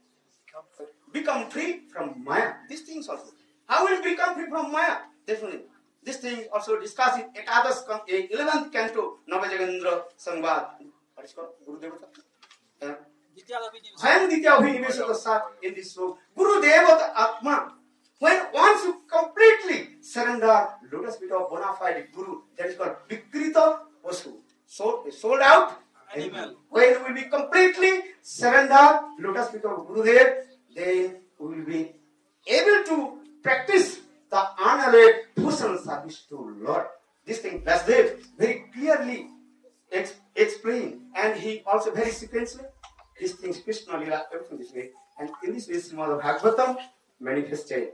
become free from Maya. These things also. How will become free from Maya? Definitely. This thing also discussed in Ekadas, eleventh canto, Navajagendra Sangvad. What is called? Guru Devata. Swayam Ditya Abhinivesha Sat in this slope. Guru Devata Atma. When once you completely surrender lotus feet of bona fide Guru, that is called Vikrita Vasu. Sold, sold out animal. When we will be completely surrender lotus feet of Gurudev, then we will be able to practice the unalloyed devotional service to Lord. This thing Vasudev very clearly ex- explained, and he also very sequentially these things Krishna Lila, everything this way, and in this way Srimad Bhagavatam manifested.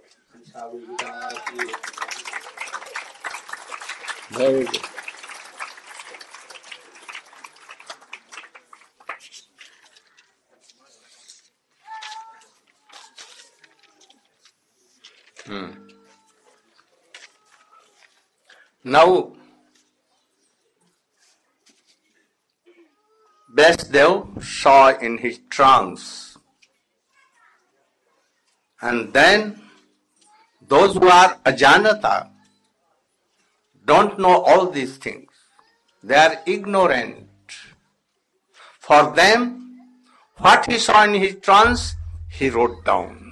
Very good. Hmm. Now, Vasudev saw in his trance, and then those who are ajanata don't know all these things. They are ignorant. For them, what he saw in his trance, he wrote down.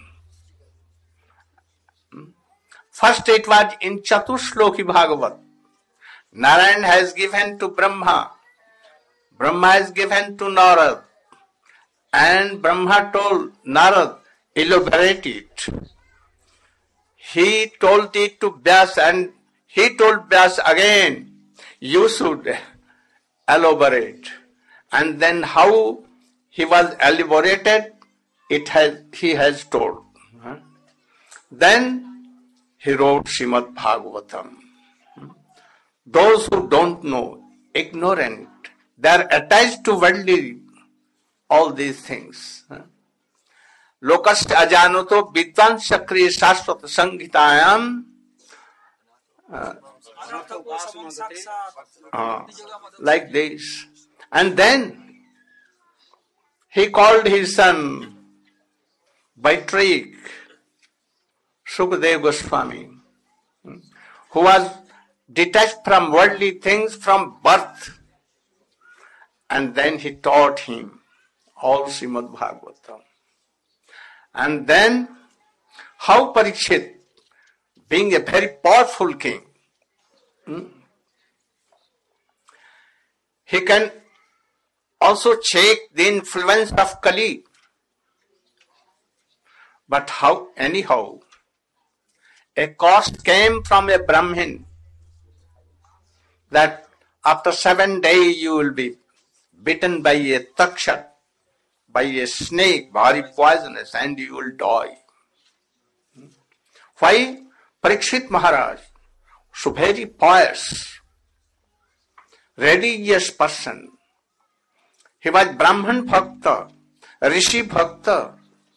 First it was in Chatushloki Bhagavat. Narayan has given to Brahma. Brahma has given to Narad. And Brahma told Narad, elaborate it. He told it to Vyas and he told Vyas again, you should elaborate. And then how he was elaborated, it has he has told. Then he wrote Srimad Bhagavatam. Those who don't know, ignorant, they are attached to worldly, all these things. Lokast ajanoto vidvan sakriya shashvat sanghitayam. Uh, like this. And then he called his son Baitraik, Sukadeva Goswami, who was detached from worldly things from birth. And then he taught him all Srimad Bhagavatam. And then how Parikshit, being a very powerful king, hmm, he can also check the influence of Kali. But how, anyhow, a cost came from a Brahmin that after seven days you will be bitten by a takshat, by a snake, very poisonous, and you will die. Why? Parikshit Maharaj, so very pious, religious person. He was Brahman Bhakta, Rishi Bhakta,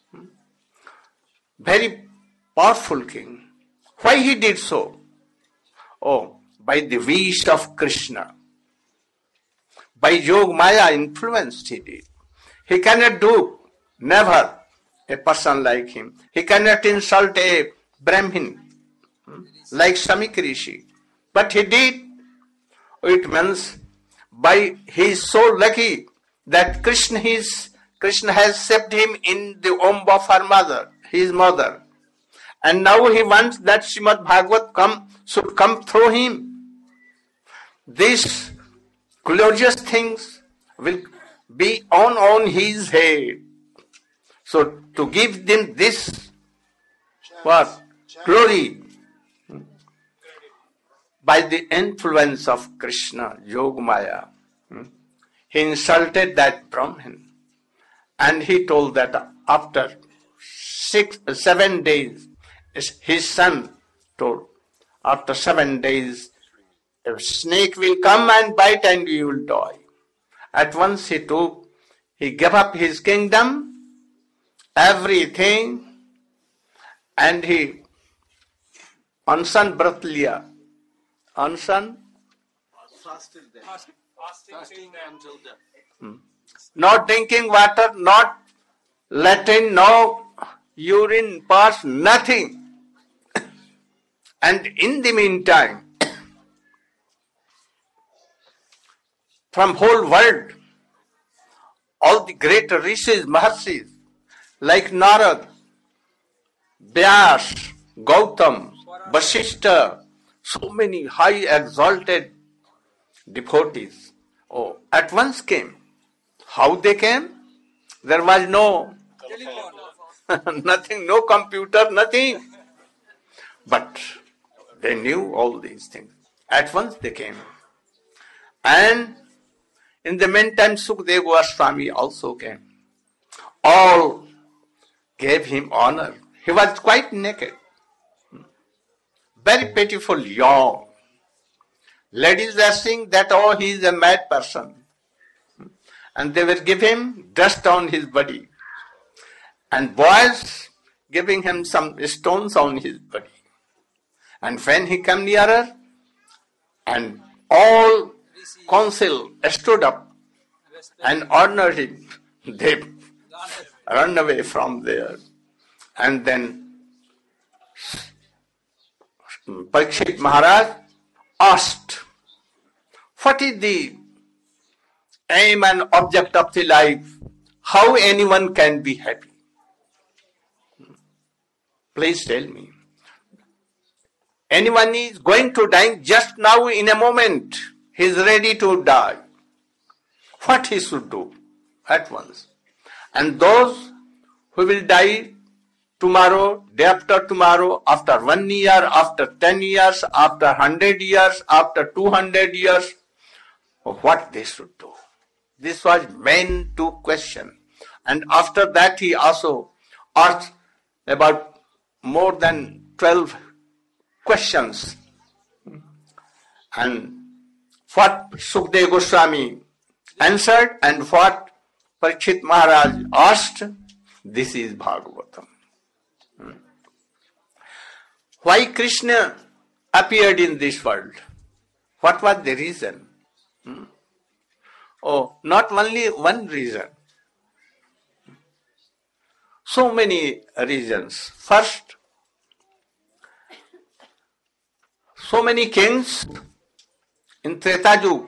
very powerful king. Why he did so? Oh, by the wish of Krishna. By Yog Maya influenced he did. He cannot do, never, a person like him. He cannot insult a Brahmin like Samik Rishi. But he did. It means by he is so lucky that Krishna is Krishna has saved him in the womb of her mother, his mother. And now he wants that Srimad Bhagavat come should come through him. These glorious things will be on on his head. So to give them this what? Glory by the influence of Krishna, Yogamaya. He insulted that Brahmin. And he told that after six, seven days, his son told, after seven days, a snake will come and bite and you will die. At once he took, he gave up his kingdom, everything, and he Ansan Brat liya. Ansan? Fasting until death. Hmm. Not drinking water, not Latin, no urine, pass, nothing. And in the meantime, from whole world, all the great rishis, maharshis, like Narad, Vyas, Gautam, Vasishta, so many high exalted devotees, oh, at once came. How they came? There was no nothing, no computer, nothing. But they knew all these things. At once they came. And in the meantime, Sukadeva Goswami also came. All gave him honor. He was quite naked. Very pitiful, young. Ladies were saying that, oh, he is a mad person. And they will give him dust on his body. And boys giving him some stones on his body. And when he came nearer, and all council stood up and honored him, they run away from there. And then Parikshit Maharaj asked, what is the aim and object of the life? How anyone can be happy? Please tell me. Anyone is going to die just now in a moment. He is ready to die. What he should do at once? And those who will die tomorrow, day after tomorrow, after one year, after ten years, after hundred years, after two hundred years, what they should do. This was main two question. And after that he also asked about more than twelve questions. And what Sukadeva Goswami answered and what Parikshit Maharaj asked, this is Bhagavatam. Why Krishna appeared in this world? What was the reason? Hmm? Oh, not only one reason. So many reasons. First, so many kings in Treta Yuga,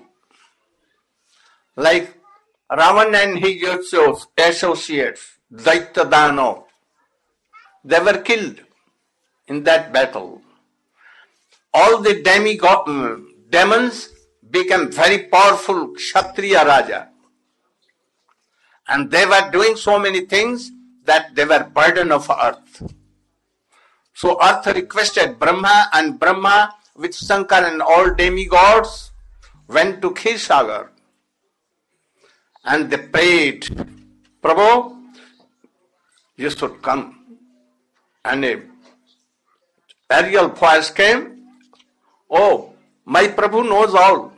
like Ravan and his associates, Daitya Dano, they were killed in that battle. All the demigod, demons became very powerful Kshatriya Raja. And they were doing so many things that they were burden of earth. So earth requested Brahma, and Brahma with Shankar and all demigods went to Kshirsagar. And they prayed, Prabhu, you should come. And a aerial voice came, oh, my Prabhu knows all.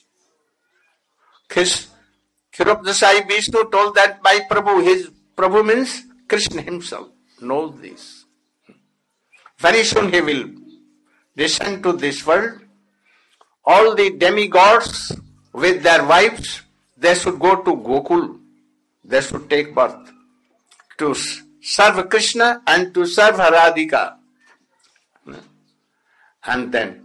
Kshiropdasai Vishnu told that my Prabhu, his Prabhu means Krishna himself, knows this. Very soon he will descend to this world. All the demigods with their wives, they should go to Gokul. They should take birth to serve Krishna and to serve Radhika. And then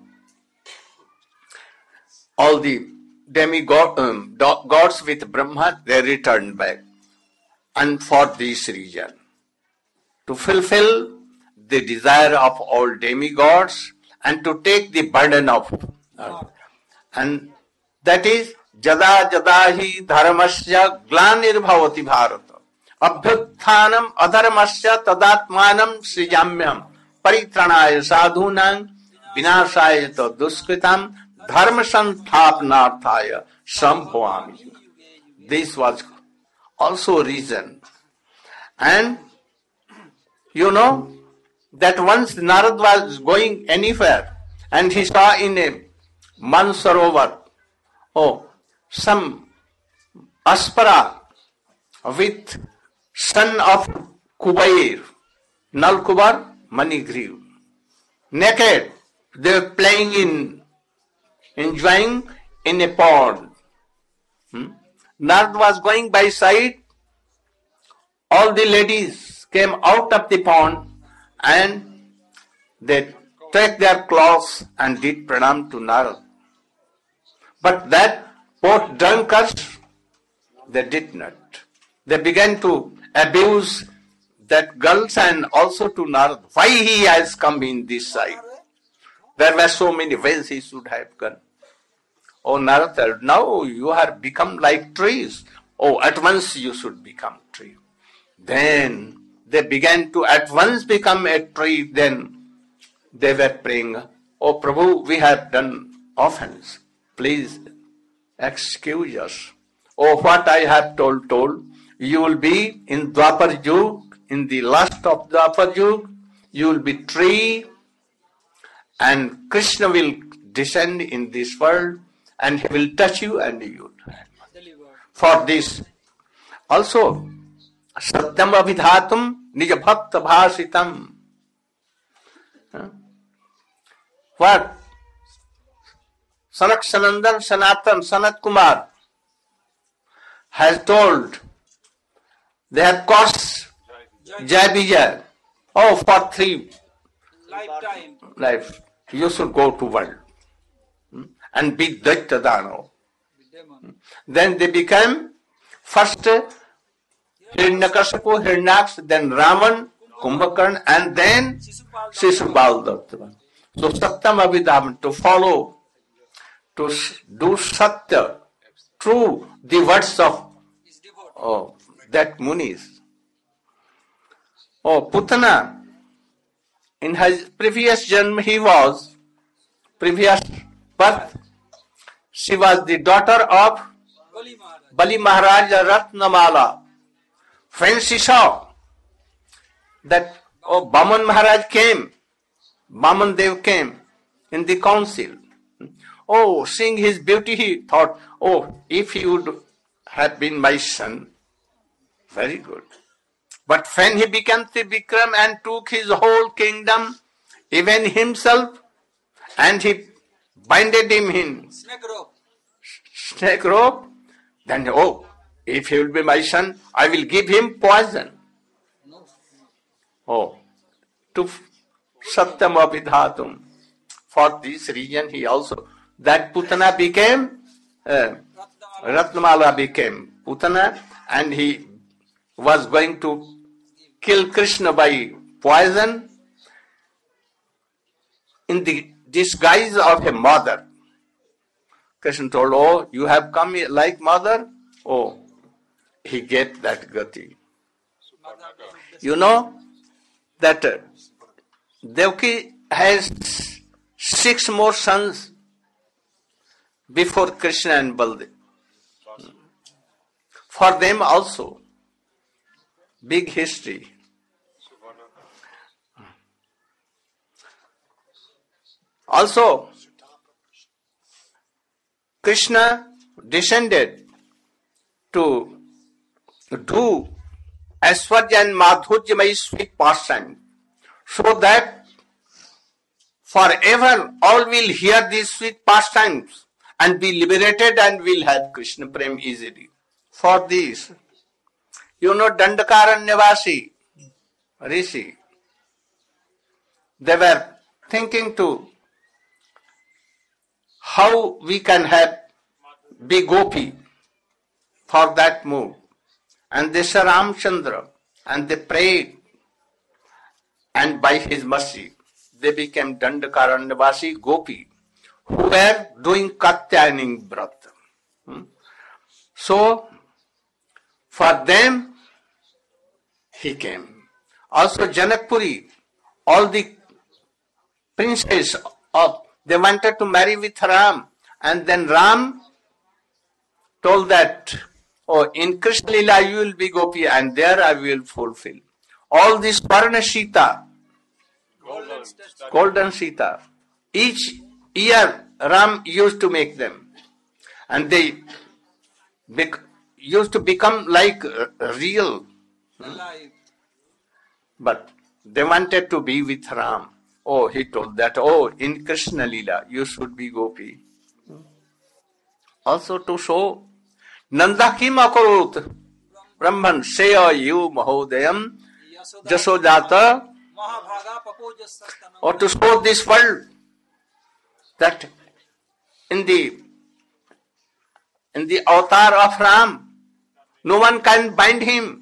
all the demigods um, gods with Brahma, they returned back. And for this reason, to fulfill the desire of all demigods and to take the burden of earth. And that is Jada Jada hi dharmasya glanir-bhavati bharata abhyutthanam adharmasya tadatmanam srijamyam paritranaya sadhunam vinashaya duskritam dharma santhapnarthaya sambhavami. This was also reason. And you know that once Narad was going anywhere and he saw in a Mansarovar, oh, some aspara with son of Kubair, Nalkubar, Manigriv. Naked, they were playing in, enjoying in a pond. Hmm? Narad was going by side. All the ladies came out of the pond and they took their clothes and did pranam to Narad. But that both drunkards, they did not. They began to abuse that girls and also to Narad. Why he has come in this side? There were so many ways he should have gone. Oh, Narad, now you have become like trees. Oh, at once you should become tree. Then they began to at once become a tree. Then they were praying, oh Prabhu, we have done offense. Please excuse us. Oh, what I have told, told. You will be in Dwapar Yuga, in the last of Dwapar Yuga, you will be tree, and Krishna will descend in this world, and he will touch you and you. For this, also, Satyam Abhidhatum Nija Bhakta Bhasitam. What? Sanak Sanandan Sanatan Sanat Kumar has told, they have caused Jai Vijay. Oh, for three lifetime life, you should go to world and be Daitya Dano. Then they became first Hiranyakashipu, Hiranyaks, then Raman, Kumbhakarna, and then Shishupal Datta. So Satyam Abhidham, to follow, to do Satya, true, the words of oh, that Munis. Oh, Putana, in his previous janma he was, previous birth, She was the daughter of Bali Maharaj. Bali Maharaj Ratnamala. When she saw that oh, Baman Maharaj came, Baman Dev came in the council. Oh, seeing his beauty, he thought, oh, if he would have been my son, very good. But when he became Trivikram and took his whole kingdom, even himself, and he binded him in Snake rope. snake rope, then, oh, if he will be my son, I will give him poison. Oh, to Satyam Abhidhatum. For this reason, he also, that Putana became, uh, Ratnamala became Putana, and he was going to kill Krishna by poison in the disguise of a mother. Krishna told, oh, you have come like mother? Oh, he get that gati. You know that uh, Devaki has six more sons before Krishna and Baldev. For them also, big history. Also, Krishna descended to do Aishwarya and Madhurjamai sweet pastime, so that forever all will hear these sweet pastimes and be liberated and will have Krishna Prem easily. For this, you know Dandakaranyavasi, Rishi, they were thinking to how we can have be Gopi for that move. And they saw Ramchandra and they prayed, and by his mercy they became Dandakaranyavasi Gopi who were doing Katyayani Vrat. Hmm? So for them he came. Also Janakpuri, all the princes of they wanted to marry with Ram, and then Ram told that, oh, in Krishna Lila you will be Gopi and there I will fulfill. All this Parna Sita, Golden statue. golden Sita, each year Ram used to make them, and they bec- used to become like uh, real, Alive. but they wanted to be with Ram. Oh, he told that, oh, in Krishna Lila you should be Gopi. Also to show Nanda kim akurut Brahman seya yu mahodayam jasodata, Mahabhaga Papoja Sastanam. or to show this world that in the in the avatar of Ram no one can bind him.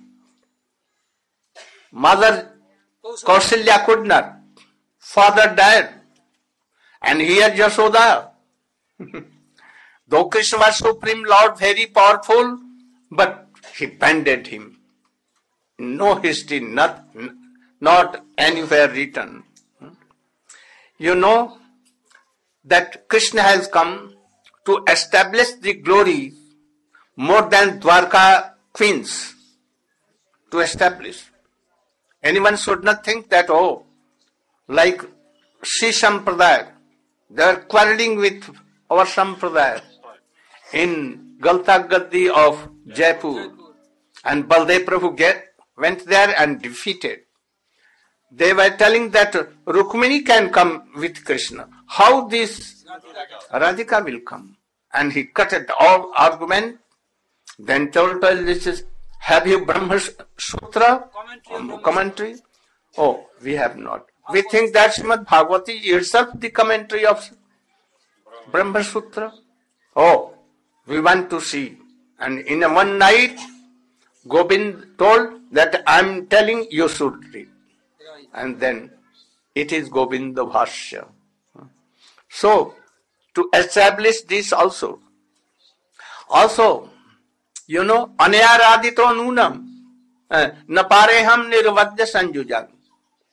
Mother Kausalya could not. Father died. And here Jasoda. Though Krishna was Supreme Lord, very powerful, but he binded him. No history, not, not anywhere written. You know that Krishna has come to establish the glory more than Dwarka queens to establish. Anyone should not think that, oh, like Sri Sampradaya, they are quarreling with our Sampradaya in Galta Gaddi of Jaipur, and Baldev Prabhu get, went there and defeated. They were telling that Rukmini can come with Krishna. How this Radhika will come? And he cut it all argument. Then told us, this is, have you Brahma Sutra Commentary. commentary? Oh, we have not. We think that Srimad Bhagavati itself the commentary of Brahma Sutra. Oh, we want to see. And in a one night, Gobind told that I am telling you should read. Right. And then it is Govinda Bhashya. So, to establish this also. Also, you know, Anayaradito Nunam, Napareham Nirvadya Sanjujang.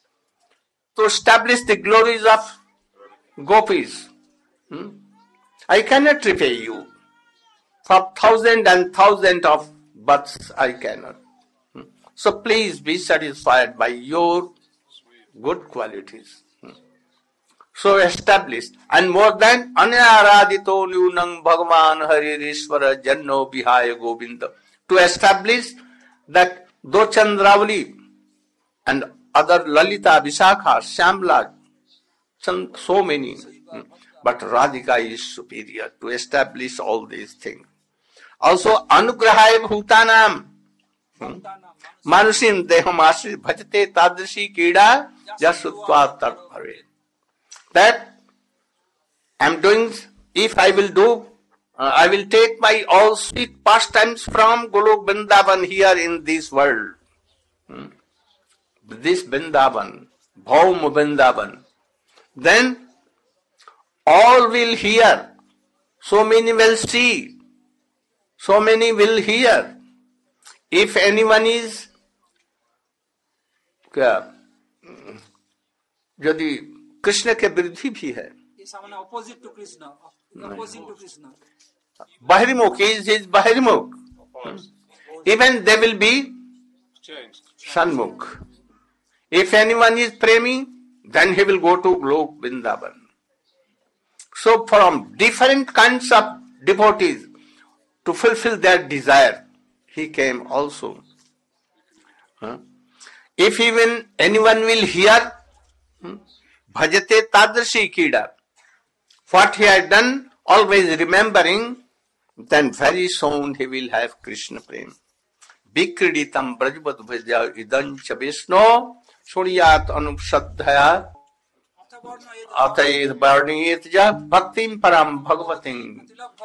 To establish the glories of gopis. Hmm? I cannot repay you. For thousand and thousand of births I cannot. So please be satisfied by your good qualities. So established. And more than Anyaradito Lyunang Bhagavan Haririshwara Janno Bihaya Govinda. To establish that though Chandravali and other Lalita, Vishakha, Shyamla, so many, but Radhika is superior. To establish all these things. Also Anugrahaya Bhutanam Manusim Deham Bhajate Tadrishi Kida Jasutva Tarpare. That I am doing, if I will do, uh, I will take my all sweet pastimes from Golok Vrindavan here in this world. Hmm. This Vrindavan, Bhaum Vrindavan. Then all will hear, so many will see, so many will hear. If anyone is, क्या यदि कृष्ण के विरोधी भी है, opposite to Krishna, opposing to Krishna, Bahrimukh is his Bahrimukh. Even they will be Sanmukh. If anyone is praying, then he will go to Golok Vrindavan. So from different kinds of devotees to fulfill their desire, he came also. Huh? If even anyone will hear, hmm, Bhajate Tadrashi Kida, what he had done, always remembering, then very soon he will have Krishna Prem. Vikriditam Brajvat Vajya Idancha Vishno Suryat Anupsadhaya Atayit Varniyatja Bhaktim Param Bhagavatim.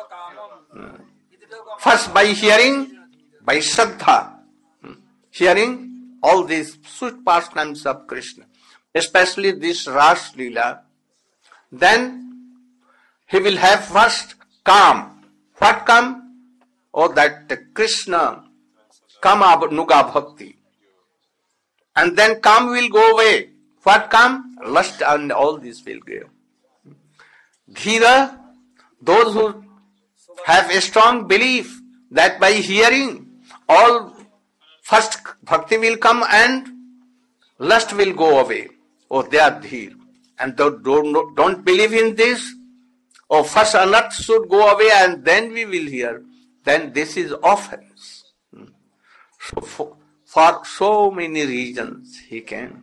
First by hearing, by Shraddha, hearing all these sweet pastimes of Krishna, especially this Ras Leela, then he will have first calm. What calm? Oh, that Krishna, Kama Nuga Bhakti. And then calm will go away. What calm? Lust and all this will go. Dhira, those who have a strong belief that by hearing all, first bhakti will come and lust will go away. Oh, they are dhir. And don't, don't, don't believe in this. Oh, first anarth should go away and then we will hear. Then this is offense. So for, for so many reasons he came.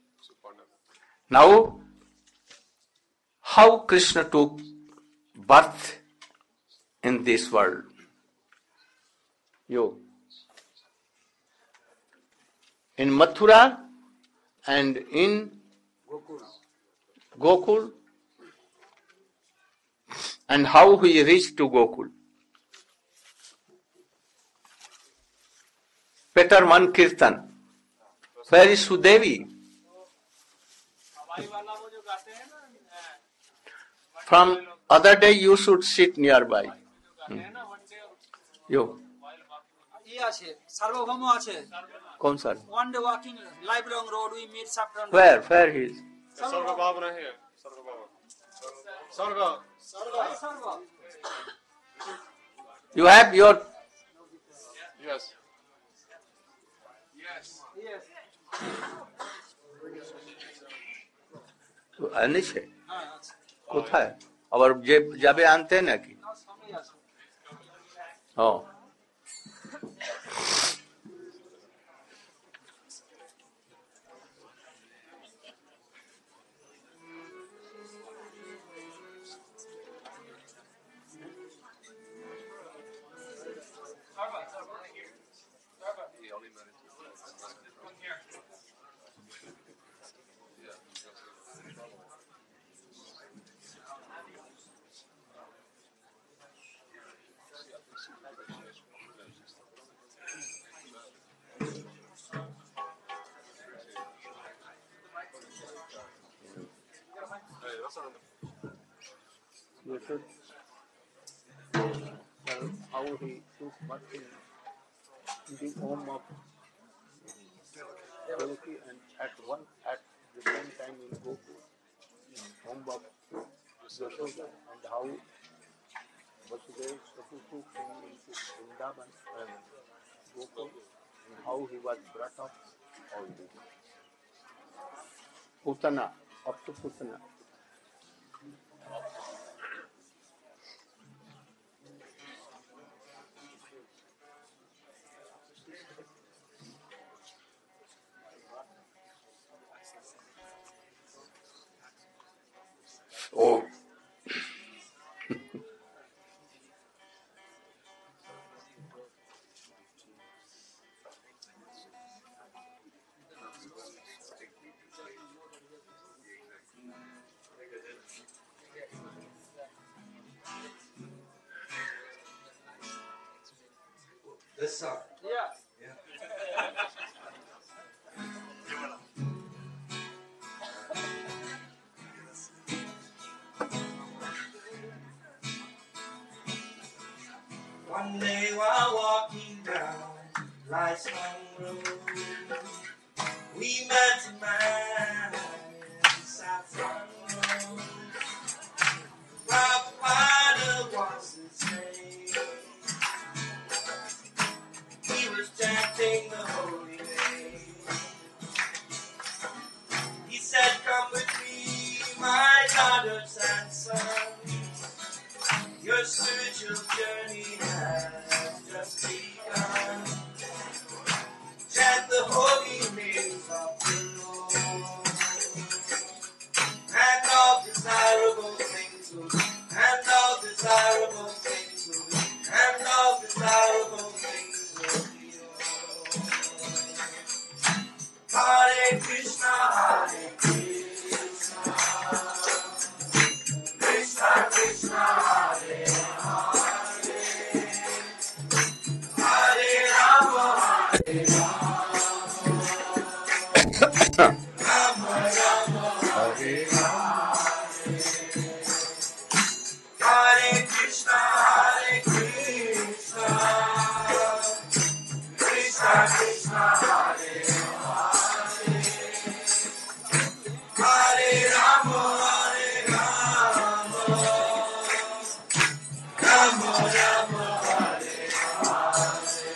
Now, how Krishna took birth in this world? You. In Mathura and in Gokul, and how he reached to Gokul. Peter Man Kirtan. Where is Sudevi? From other day you should sit nearby. Hmm. You. Kaun sir? One day walking Librong Road, we meet Saffron. Where? Where he is? Sarva Bhavana here. Sarva Bhavana. Sarva. Sarva. You have your... Yes. Yes. আনিছে কোথায় আবার যে যাবে আনতে নাকি ও you should tell how he took birth in the home of Devaki and at one at the same time in Gokul, home of Yashoda, and how Vasudeva Chaturthi came into Vrindavan and Gokul, and how he was brought up, all this. Putana, up to Putana. Oh. This song. Yeah. One day while walking down life's long road, we met a man in Saffron Road. Prabhupada was his name. He was chanting the holy name. He said, "Come with me, my daughters and sons. Your spiritual journey has just begun. Chant the holy names of the Lord, and all desirable things will be, and all desirable things will be, and all desirable things will be yours." Hare Krishna, Hare Krishna, Krishna Krishna, Hare Hare, Hare Rama, Hare Rama, Rama Rama, Hare Hare, Hare Krishna, Hare Krishna, Krishna Krishna, Hare Hare, Hare Rama, Hare Rama, Rama Rama, Hare Hare.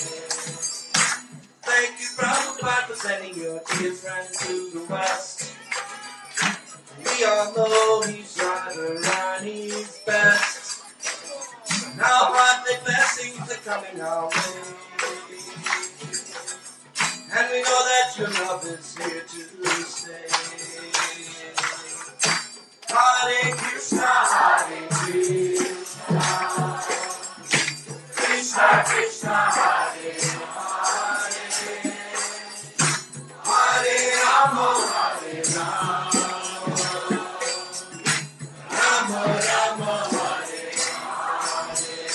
Thank you, Prabhupada, for sending your dear friend to the West. We all know he's Radharani's best. Now heartly blessings are coming our way, and we know that your love is here to stay. Hare Krishna, Hare Krishna, Krishna Krishna, Hare Hare, Hare Rama, Hare Rama, Rama Rama, Hare Hare,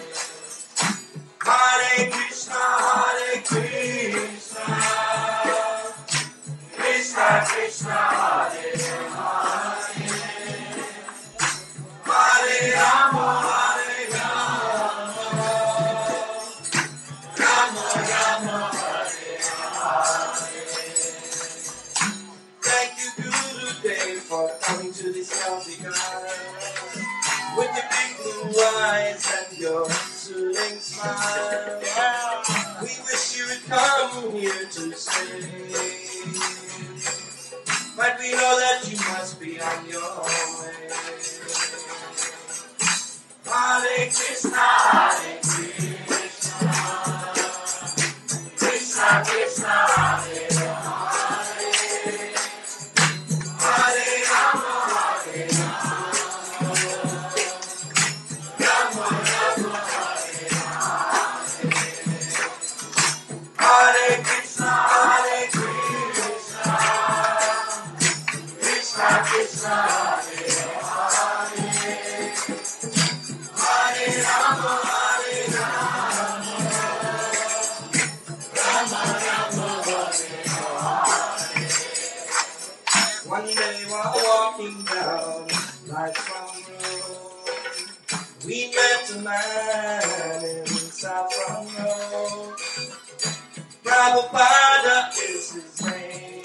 Hare Krishna, Hare Krishna, Krishna Krishna, Hare Hare, Hare Rama, Hare Rama, Rama Rama, Hare Hare. Thank you, Guru Dev, for coming to this healthy garden with your big blue eyes and your soothing smile. We wish you would come here to stay, but we know that you must be on your way. Hare Krishna, Hare Krishna, Krishna Krishna, Hare Hare, Hare Rama, Hare Rama, Rama Rama, Hare Hare, Hare Krishna, Hare Krishna, Krishna Krishna, Hare Hare, Hare Rama, Hare Rama, Rama Rama, Hare Hare. One day while walking down life's long road, we met a man in Saffron Road. Prabhupada is his name.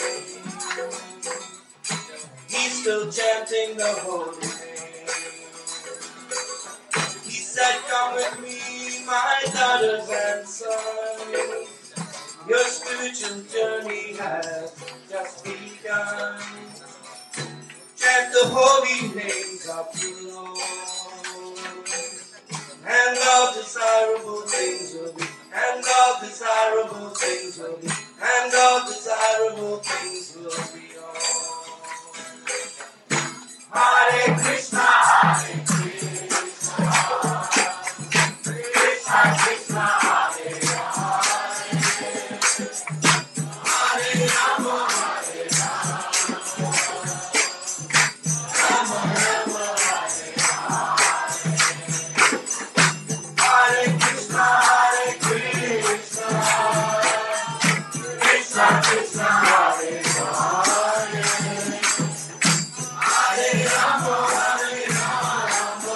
He's still chanting the holy name. He said, said, come with me, my daughters and sons. Your spiritual journey has just begun. Chant the holy names of the Lord, and all desirable things will be, and all desirable things will be, and all desirable things will be all. Hare Krishna, Hare Krishna, Krishna Krishna, Hare Hare, Hare Rama, Hare Rama, Rama Rama, Hare Hare, Hare Krishna, Hare Krishna, Krishna Krishna, Hare Hare, Hare Rama, Hare Rama,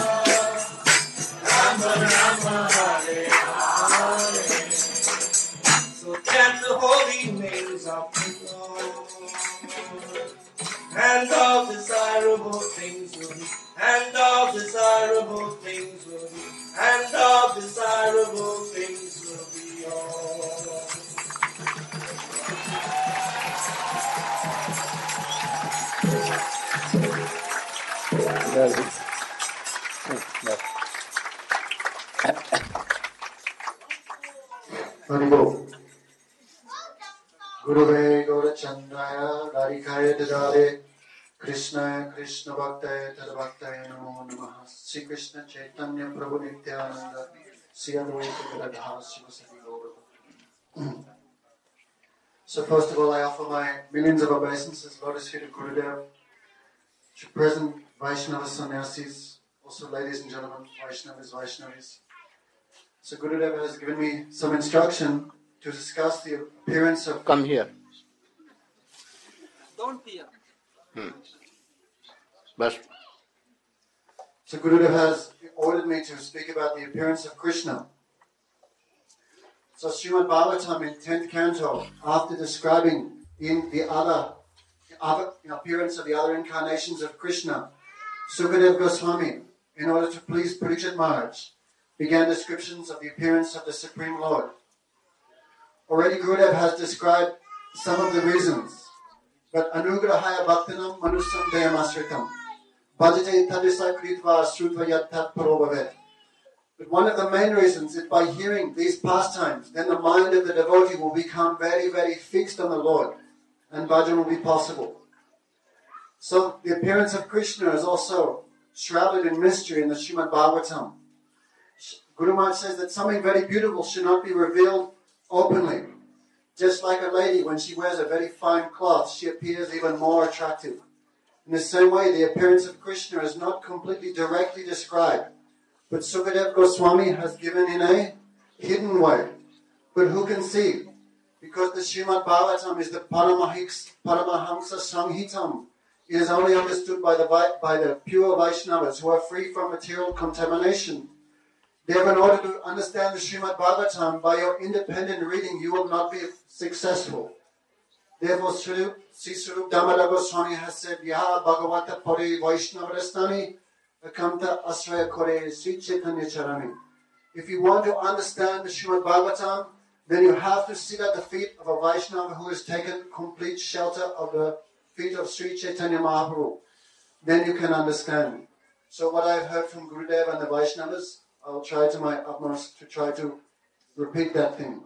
Rama Rama, Hare Hare. So chant the holy names of the Lord, and all desirable things will be, and all desirable things will be, and all desirable things will be all. Haribol. Gurave Gaurachandaya Darikaya Dadare Krishna Krishna Bhaktaya Tadabhaktaya Namo Namaha Sri Krishna Chaitanya Prabhu Nityananda Sri Advaita Gadadhara Sivasati Gaura. So first of all, I offer my millions of obeisances, lotus feet of Gurudev, to present Vaishnava sannyasis, also ladies and gentlemen, Vaishnavas, Vaishnavis. So Gurudev has given me some instruction to discuss the appearance of... Come here. Don't fear. Hmm. Best. So Gurudev has ordered me to speak about the appearance of Krishna. So Srimad Bhagavatam in tenth canto, after describing in the other, the other appearance of the other incarnations of Krishna, Sukadev Goswami, in order to please Parikshit Maharaj, began descriptions of the appearance of the Supreme Lord. Already Gurudev has described some of the reasons, but Anugrahaya Bhaktanam Manusam Deyam Asritam Bhajate Tadisa Kritva Srutvayat Tat Parobhavet. But one of the main reasons is by hearing these pastimes, then the mind of the devotee will become very, very fixed on the Lord, and bhajan will be possible. So the appearance of Krishna is also shrouded in mystery in the Srimad Bhagavatam. Guru Maharaj says that something very beautiful should not be revealed openly. Just like a lady, when she wears a very fine cloth, she appears even more attractive. In the same way, the appearance of Krishna is not completely directly described, but Sukadev Goswami has given in a hidden way. But who can see? Because the Srimad Bhagavatam is the Paramahix, Paramahamsa Samhitam. It is only understood by the, by the pure Vaishnavas who are free from material contamination. Therefore, in order to understand the Srimad Bhagavatam, by your independent reading, you will not be successful. Therefore, Sri Swarup Damodar Goswami has said, Yaha Bhagavata Pari Vaishnavarastani Akamta Asraya Kore Sri Chaitanya Charani. If you want to understand the Srimad Bhagavatam, then you have to sit at the feet of a Vaishnava who has taken complete shelter of the feet of Sri Chaitanya Mahaprabhu. Then you can understand. So what I've heard from Gurudev and the Vaishnavas, I'll try to my utmost to try to repeat that thing.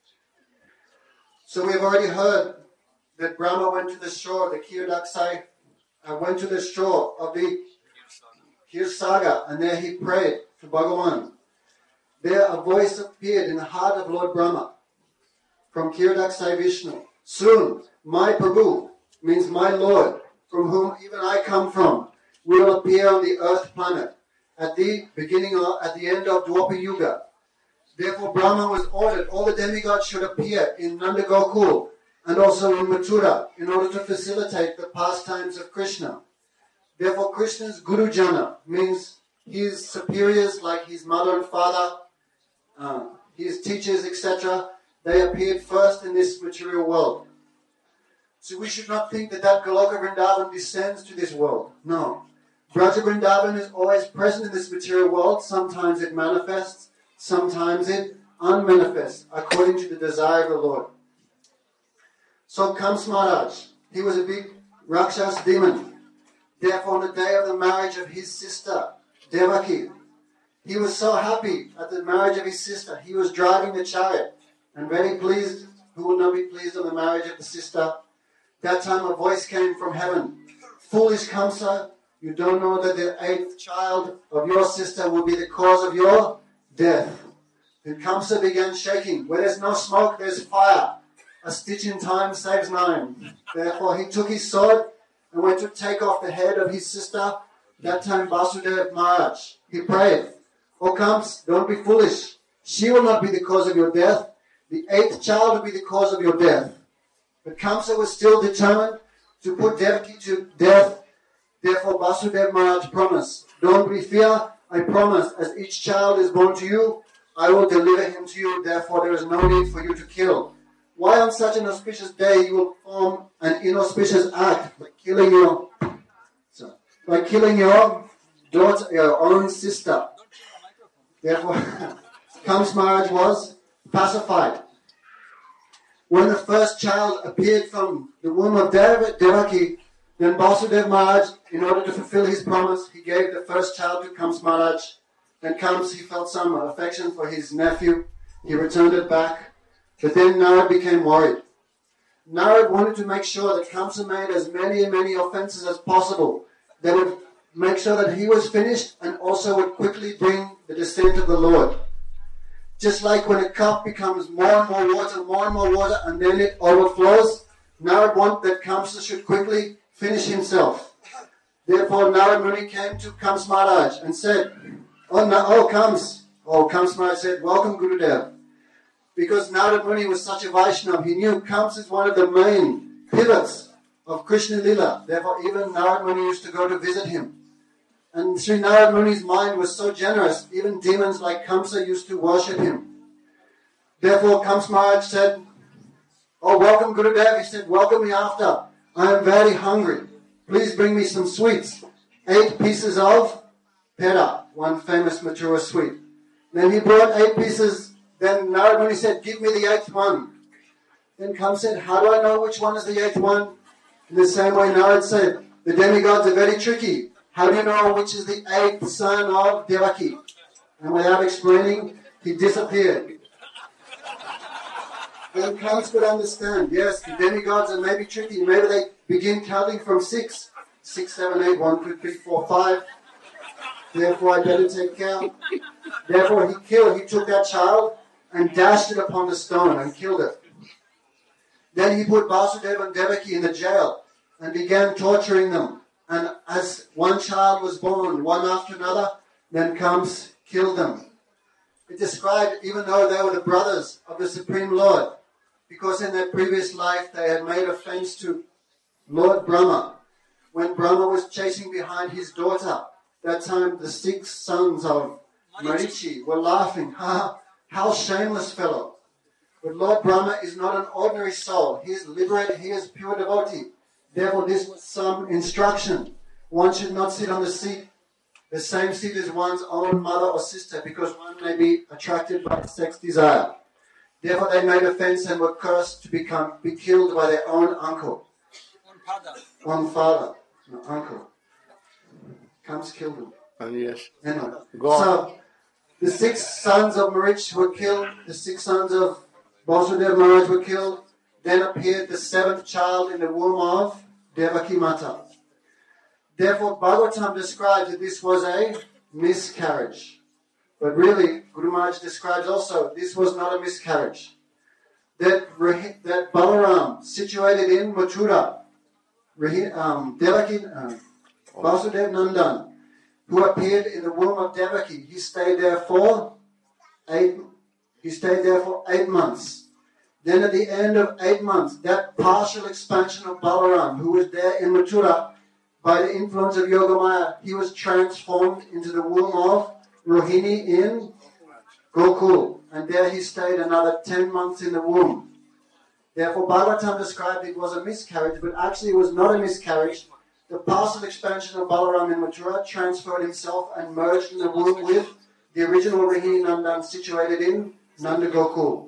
So we've already heard that Brahma went to the shore, the Kirdaksai uh, went to the shore of the Kirsaga, and there he prayed to Bhagavan. There a voice appeared in the heart of Lord Brahma from Kirdaksai Vishnu. Soon, my Prabhu, means my Lord, from whom even I come from, will appear on the earth planet at the beginning or at the end of Dwapara Yuga. Therefore, Brahma was ordered all the demigods should appear in Nanda Gokul and also in Mathura in order to facilitate the pastimes of Krishna. Therefore, Krishna's Guru Jana means his superiors like his mother and father, uh, his teachers, et cetera. They appeared first in this material world. So we should not think that that Goloka Vrindavan descends to this world. No. Braja Vrindavan is always present in this material world. Sometimes it manifests, sometimes it unmanifests, according to the desire of the Lord. So Kams Maharaj, he was a big Rakshas demon. Therefore, on the day of the marriage of his sister, Devaki, he was so happy at the marriage of his sister. He was driving the chariot and very pleased. Who would not be pleased on the marriage of the sister? That time a voice came from heaven. Foolish Kamsa, you don't know that the eighth child of your sister will be the cause of your death. Then Kamsa began shaking. Where there's no smoke, there's fire. A stitch in time saves nine. Therefore, he took his sword and went to take off the head of his sister. That time, Vasudeva Maharaj, he prayed, O Kams, don't be foolish. She will not be the cause of your death. The eighth child will be the cause of your death. But Kamsa was still determined to put Devaki to death. Therefore, Vasudeva Maharaj promised, don't be fear. I promise, as each child is born to you, I will deliver him to you. Therefore, there is no need for you to kill. Why on such an auspicious day you will perform an inauspicious act by killing your, sorry, by killing your daughter, your own sister? Therefore, Kams Maharaj was pacified. When the first child appeared from the womb of Devaki, then Vasudeva Maharaj, in order to fulfill his promise, he gave the first child to Kams Maharaj. Then Kams, he felt some affection for his nephew. He returned it back. But then Narad became worried. Narad wanted to make sure that Kamsa made as many and many offenses as possible. They would make sure that he was finished and also would quickly bring the descent of the Lord. Just like when a cup becomes more and more water, more and more water, and then it overflows, Narad wanted that Kamsa should quickly finish himself. Therefore, Narad Muni came to Kams Maharaj and said, Oh, no, oh Kams. Oh, Kams Maharaj said, welcome, Gurudev. Because Narad Muni was such a Vaishnava, he knew Kams is one of the main pivots of Krishna Lila. Therefore, even Narad Muni used to go to visit him. And Sri Narad Muni's mind was so generous, even demons like Kamsa used to worship him. Therefore, Kams Maharaj said, Oh, welcome, Gurudev. He said, welcome me after. I am very hungry. Please bring me some sweets. Eight pieces of peda, one famous Mathura sweet. Then he brought eight pieces. Then Narad Muni said, give me the eighth one. Then Kams said, how do I know which one is the eighth one? In the same way Narad said, the demigods are very tricky. How do you know which is the eighth son of Devaki? And without explaining, he disappeared. Then Kams could understand, yes, the demigods are maybe tricky. Maybe they begin counting from six. Six, seven, eight, one, two, three, four, five. Therefore, I better take care. Therefore, he killed, he took that child and dashed it upon the stone and killed it. Then he put Vasudeva and Devaki in the jail and began torturing them. And as one child was born, one after another, then Kams killed them. It described, even though they were the brothers of the Supreme Lord, because in their previous life they had made offense to Lord Brahma. When Brahma was chasing behind his daughter, that time the six sons of Marichi were laughing. Ha, how shameless fellow. But Lord Brahma is not an ordinary soul. He is liberated, he is pure devotee. Therefore, this was some instruction. One should not sit on the seat, the same seat as one's own mother or sister, because one may be attracted by sex desire. Therefore, they made offense and were cursed to become be killed by their own uncle. One father. One father, no, uncle. Comes killed them. And yes. Anyway, Go on. so the six sons of Marich were killed. The six sons of Vasudeva Maharaj were killed. Then appeared the seventh child in the womb of Devaki Mata. Therefore, Bhagavatam describes that this was a miscarriage. But really, Guru Maharaj describes also this was not a miscarriage. That, that Balaram, situated in Mathura, um, Devaki, uh, Vasudeva Nandan, who appeared in the womb of Devaki, he stayed there for eight. He stayed there for eight months. Then at the end of eight months, that partial expansion of Balaram, who was there in Mathura, by the influence of Yogamaya, he was transformed into the womb of Rohini in Gokul. And there he stayed another ten months in the womb. Therefore, Bhagavatam described it was a miscarriage, but actually it was not a miscarriage. The partial expansion of Balaram in Mathura transferred himself and merged in the womb with the original Rohini Nandan situated in Nanda Gokul.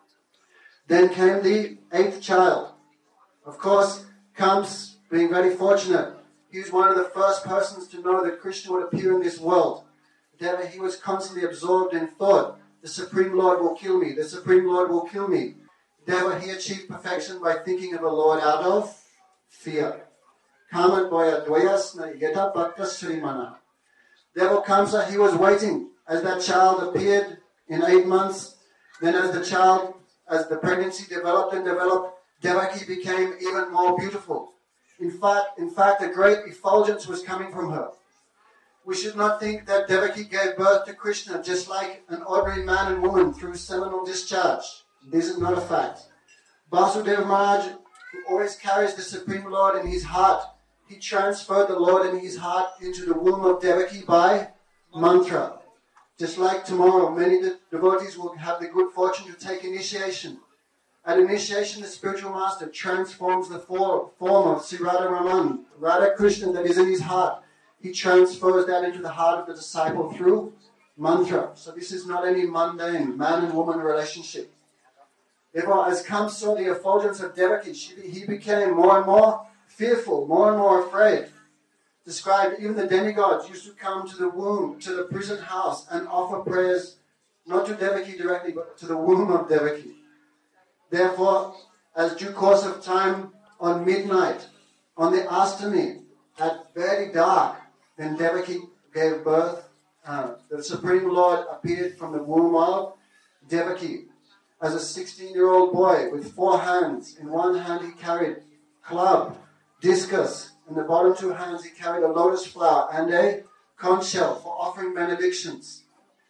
Then came the eighth child. Of course, Kamsa, being very fortunate, he was one of the first persons to know that Krishna would appear in this world. Therefore, he was constantly absorbed in thought, the Supreme Lord will kill me, the Supreme Lord will kill me. Therefore, he achieved perfection by thinking of the Lord out of fear. Kamat boya dvayasna yeta bhakta srimana. Therefore, Kamsa, he was waiting as that child appeared in eight months. Then as the child, as the pregnancy developed and developed, Devaki became even more beautiful. In fact, in fact, a great effulgence was coming from her. We should not think that Devaki gave birth to Krishna just like an ordinary man and woman through seminal discharge. This is not a fact. Vasudeva Maharaj, who always carries the Supreme Lord in his heart, he transferred the Lord in his heart into the womb of Devaki by mantra. Just like tomorrow, many devotees will have the good fortune to take initiation. At initiation, the spiritual master transforms the form of Sri Radha Raman, Radha Krishna that is in his heart. He transfers that into the heart of the disciple through mantra. So this is not any mundane man and woman relationship. Therefore, as Kamsa saw the effulgence of Devaki, she, he became more and more fearful, more and more afraid. Described, even the demigods used to come to the womb, to the prison house, and offer prayers, not to Devaki directly, but to the womb of Devaki. Therefore, as due course of time, on midnight, on the Astami, at very dark, then Devaki gave birth. Uh, the Supreme Lord appeared from the womb of Devaki as a sixteen-year-old boy with four hands. In one hand he carried club, discus. In the bottom two hands he carried a lotus flower and a conch shell for offering benedictions.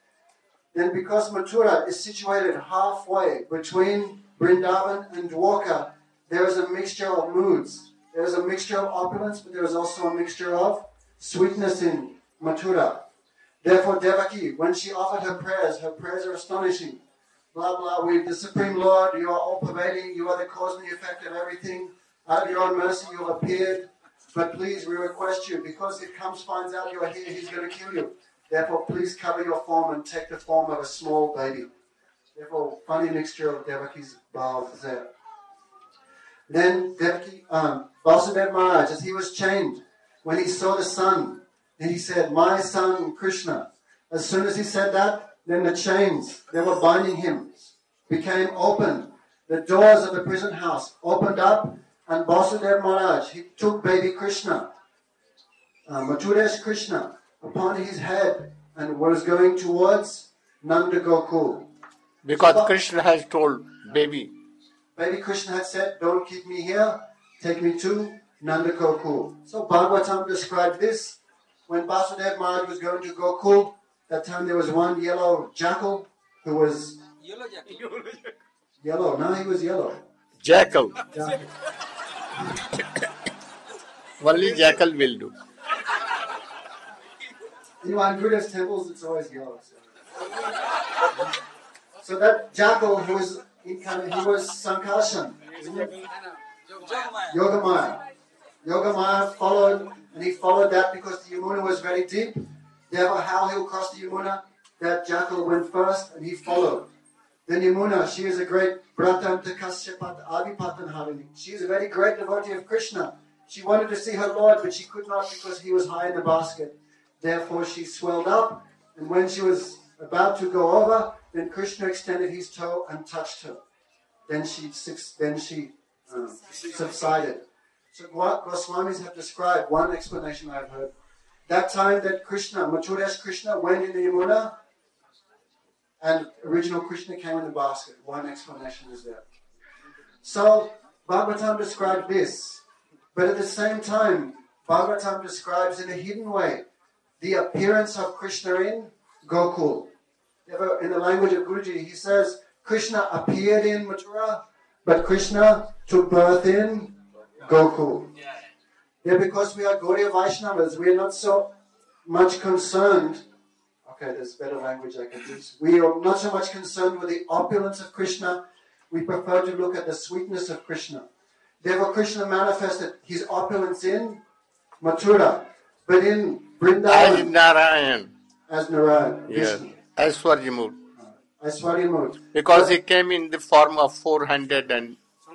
Then because Mathura is situated halfway between Vrindavan and Dwarka, there is a mixture of moods. There is a mixture of opulence, but there is also a mixture of sweetness in Mathura. Therefore, Devaki, when she offered her prayers, her prayers are astonishing. Blah, blah, with the Supreme Lord, you are all-pervading, you are the cause and the effect of everything. Out of your own mercy, you have appeared. But please, we request you, because if Kamsa finds out you are here, he's going to kill you. Therefore, please cover your form and take the form of a small baby. Therefore, funny mixture of Devaki's bowels there. Then Devaki, um, Vasudeva Maharaj, as he was chained, when he saw the sun, then he said, my son Krishna. As soon as he said that, then the chains that were binding him became open. The doors of the prison house opened up, and Vasudeva Maharaj, he took baby Krishna, uh, Mathura's Krishna, upon his head and was going towards Nanda Gokul. Because so, Krishna has told baby. Baby Krishna had said, don't keep me here, take me to Nanda Gokul. So Bhagavatam described this. When Vasudeva Maharaj was going to Gokul, that time there was one yellow jackal who was... Yellow jackal. Yellow, no, he was yellow. Jackal. jackal. Only jackal will do. You know, in Buddhist temples, it's always yellow. So, so that jackal who was incarnate, he was Sankarshan, isn't it? Yogamaya. Yogamaya followed, and he followed that because the Yamuna was very deep. Therefore, how he'll cross the Yamuna, that jackal went first, and he followed. Then Yamuna, she is a great Bratanta Kasyapat Adipatan Harini. She is a very great devotee of Krishna. She wanted to see her Lord, but she could not because he was high in the basket. Therefore, she swelled up, and when she was about to go over, then Krishna extended his toe and touched her. Then she, then she um, subsided. So Goswamis have described one explanation I've heard. That time that Krishna, Mathura's Krishna, went in the Yamuna, and original Krishna came in the basket. One explanation is there. So Bhagavatam described this, but at the same time, Bhagavatam describes in a hidden way the appearance of Krishna in Gokul. In the language of Guruji, he says, Krishna appeared in Mathura, but Krishna took birth in Gokul. Yeah, because we are Gaudiya Vaishnavas, we are not so much concerned. Okay, there's better language I can use. We are not so much concerned with the opulence of Krishna. We prefer to look at the sweetness of Krishna. Therefore, Krishna manifested his opulence in Mathura. But in As Vrindavan, Narayan. as Narayan, Yes. Vishnu, Aishwaryamurti. Aishwaryamurti. Because he came in the form of four hundred and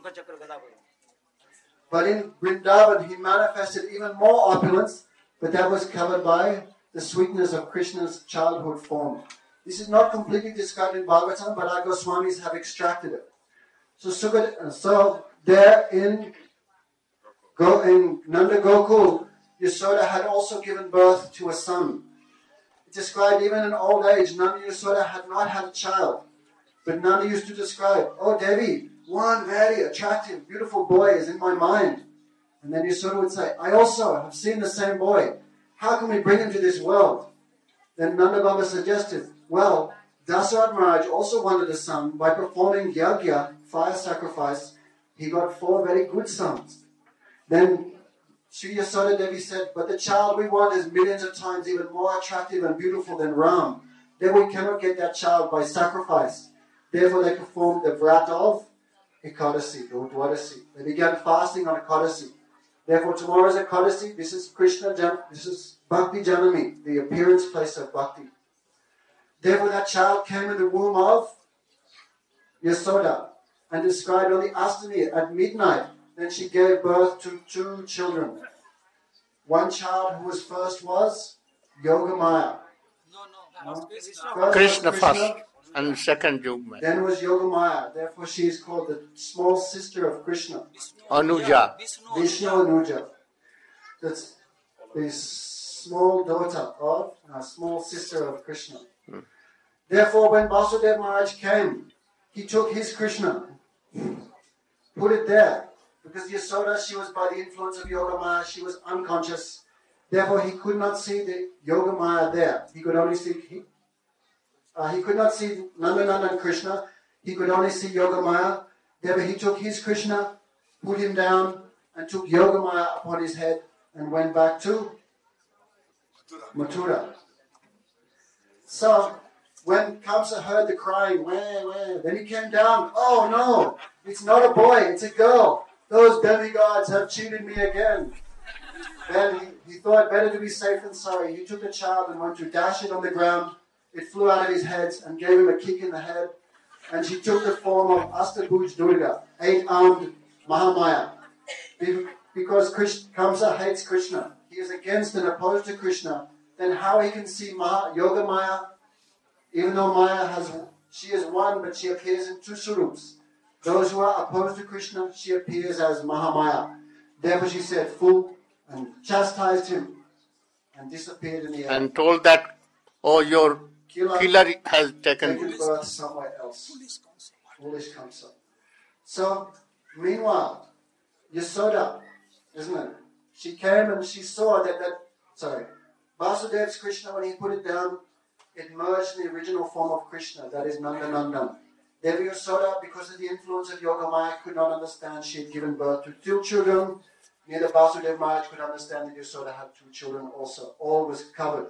But in Vrindavan, he manifested even more opulence, but that was covered by the sweetness of Krishna's childhood form. This is not completely described in Bhagavatam, but our Goswamis have extracted it. So, Sugad, so there in, Go, in Nanda Gokul, Yasoda had also given birth to a son. It described even in old age, Nanda Yasoda had not had a child. But Nanda used to describe, oh Devi, one very attractive, beautiful boy is in my mind. And then Yasoda would say, I also have seen the same boy. How can we bring him to this world? Then Nanda Baba suggested, well, Dasaratha Maharaj also wanted a son. By performing yagya, fire sacrifice, he got four very good sons. Then Sri Yasoda Devi said, but the child we want is millions of times even more attractive and beautiful than Ram. Then we cannot get that child by sacrifice. Therefore they performed the vrat of Ekadasi, or Dwadasi. They began fasting on Ekadasi. Therefore tomorrow is Ekadasi. This is Krishna, this is Bhakti Janami, the appearance place of Bhakti. Therefore that child came in the womb of Yasoda and described on the Astami at midnight. Then she gave birth to two children. One child who was first was Yogamaya. No, no. No? Krishna. First was Krishna first and second Yugma. Then was Yogamaya. Therefore she is called the small sister of Krishna. Anuja. Vishnu. Vishnu Anuja. That's the small daughter of, uh, small sister of Krishna. Hmm. Therefore when Vasudeva Maharaj came, he took his Krishna, put it there. Because Yasoda, she was by the influence of Yogamaya, she was unconscious. Therefore he could not see the Yogamaya there. He could only see, he, uh, he could not see Nandananda and Krishna. He could only see Yogamaya. Therefore he took his Krishna, put him down, and took Yogamaya upon his head and went back to Mathura. So, when Kamsa heard the crying, where, where, then he came down. Oh no, it's not a boy, it's a girl. Those demigods have cheated me again. Then he, he thought better to be safe than sorry. He took the child and went to dash it on the ground. It flew out of his head and gave him a kick in the head. And she took the form of Astabhuj Durga, eight-armed Mahamaya. Because Krishna, Kamsa hates Krishna. He is against and opposed to Krishna. Then how he can see Maha, Yoga Maya, even though Maya has, she is one, but she appears in two surups. Those who are opposed to Krishna, she appears as Mahamaya. Therefore she said, fool, and chastised him, and disappeared in the air. And told that, oh, your Killer, killer has taken. taken birth somewhere else. Foolish Kamsa. So, meanwhile, Yasoda, isn't it? She came and she saw that, that sorry, Vasudev's Krishna, when he put it down, it merged in the original form of Krishna, that is Nandanandan. Devi Yasoda, because of the influence of Yogamaya, could not understand she had given birth to two children. Neither Vasudeva Maharaj could understand that Yasoda had two children also. All was covered.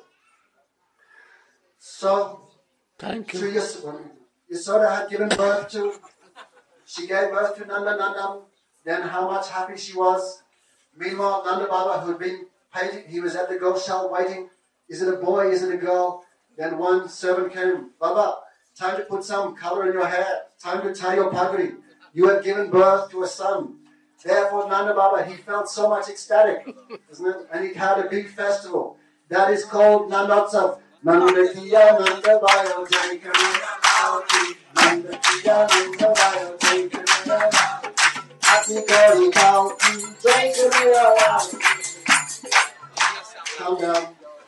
So, Thank Sri you. Yasoda, Yasoda had given birth to, she gave birth to Nandanandan. Then how much happy she was. Meanwhile, Nanda Baba, who had been paid, he was at the Goshaal waiting. Is it a boy? Is it a girl? Then one servant came. Baba, time to put some color in your hair. Time to tie your pagri. You have given birth to a son. Therefore, Nanda Baba, he felt so much ecstatic, isn't it? And he had a big festival. That is called Nandotsav. Nandatiya Nanda Bayo Jaikari. Nandatiya Nanda Bayo Jaikari. Happy Cow, Jaikari. Calm down.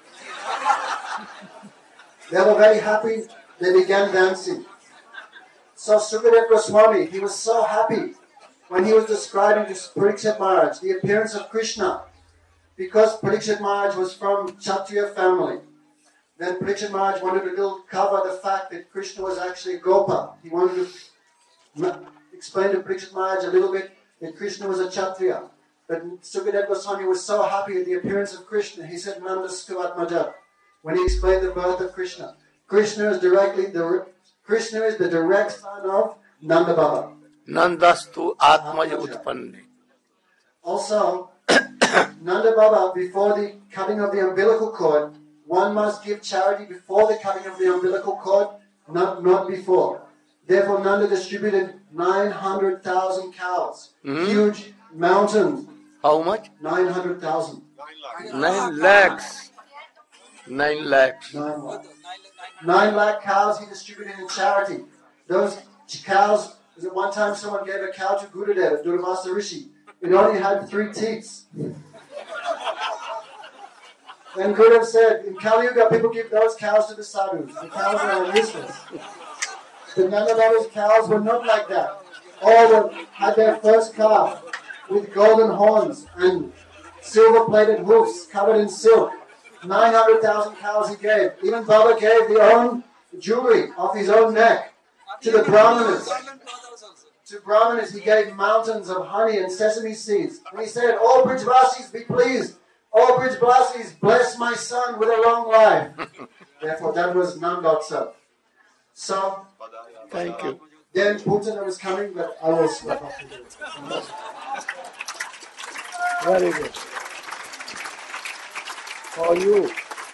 They were very happy. They began dancing. So Sukadeva Goswami, he was so happy when he was describing to Parikshit Maharaj the appearance of Krishna. Because Parikshit Maharaj was from Kshatriya family. Then Parikshit Maharaj wanted to little cover the fact that Krishna was actually Gopa. He wanted to explain to Parikshit Maharaj a little bit that Krishna was a Kshatriya. But Sukadeva Goswami was so happy at the appearance of Krishna, he said Nandastu Atmaja. When he explained the birth of Krishna. Krishna is directly the Krishna is the direct son of Nanda Baba. Nandastu Atmaj Utpanne. Also, Nanda Baba, before the cutting of the umbilical cord, one must give charity before the cutting of the umbilical cord, not, not before. Therefore, Nanda distributed nine hundred thousand cows, Hmm? huge mountains, How much? nine hundred thousand. Nine lakhs. Nine lakhs. Nine lakh. Nine lakh cows he distributed in charity. Those cows, at one time someone gave a cow to Gurudev, Durvasa Rishi. It only had three teats. And Gurudev said, in Kali Yuga, people give those cows to the sadhus. The cows are useless. But Nanda Baba's cows were not like that. All were, had their first calf with golden horns and silver-plated hoofs covered in silk. nine hundred thousand cows he gave. Even Baba gave the own jewelry off his own neck to the Brahmanas. To Brahmanas he gave mountains of honey and sesame seeds. And he said, all Brijvasis be pleased. All Brijvasis bless my son with a long life. Therefore that was Nandotsav. So, Thank you. then Putana was coming, but I will stop up here. Very good. For you.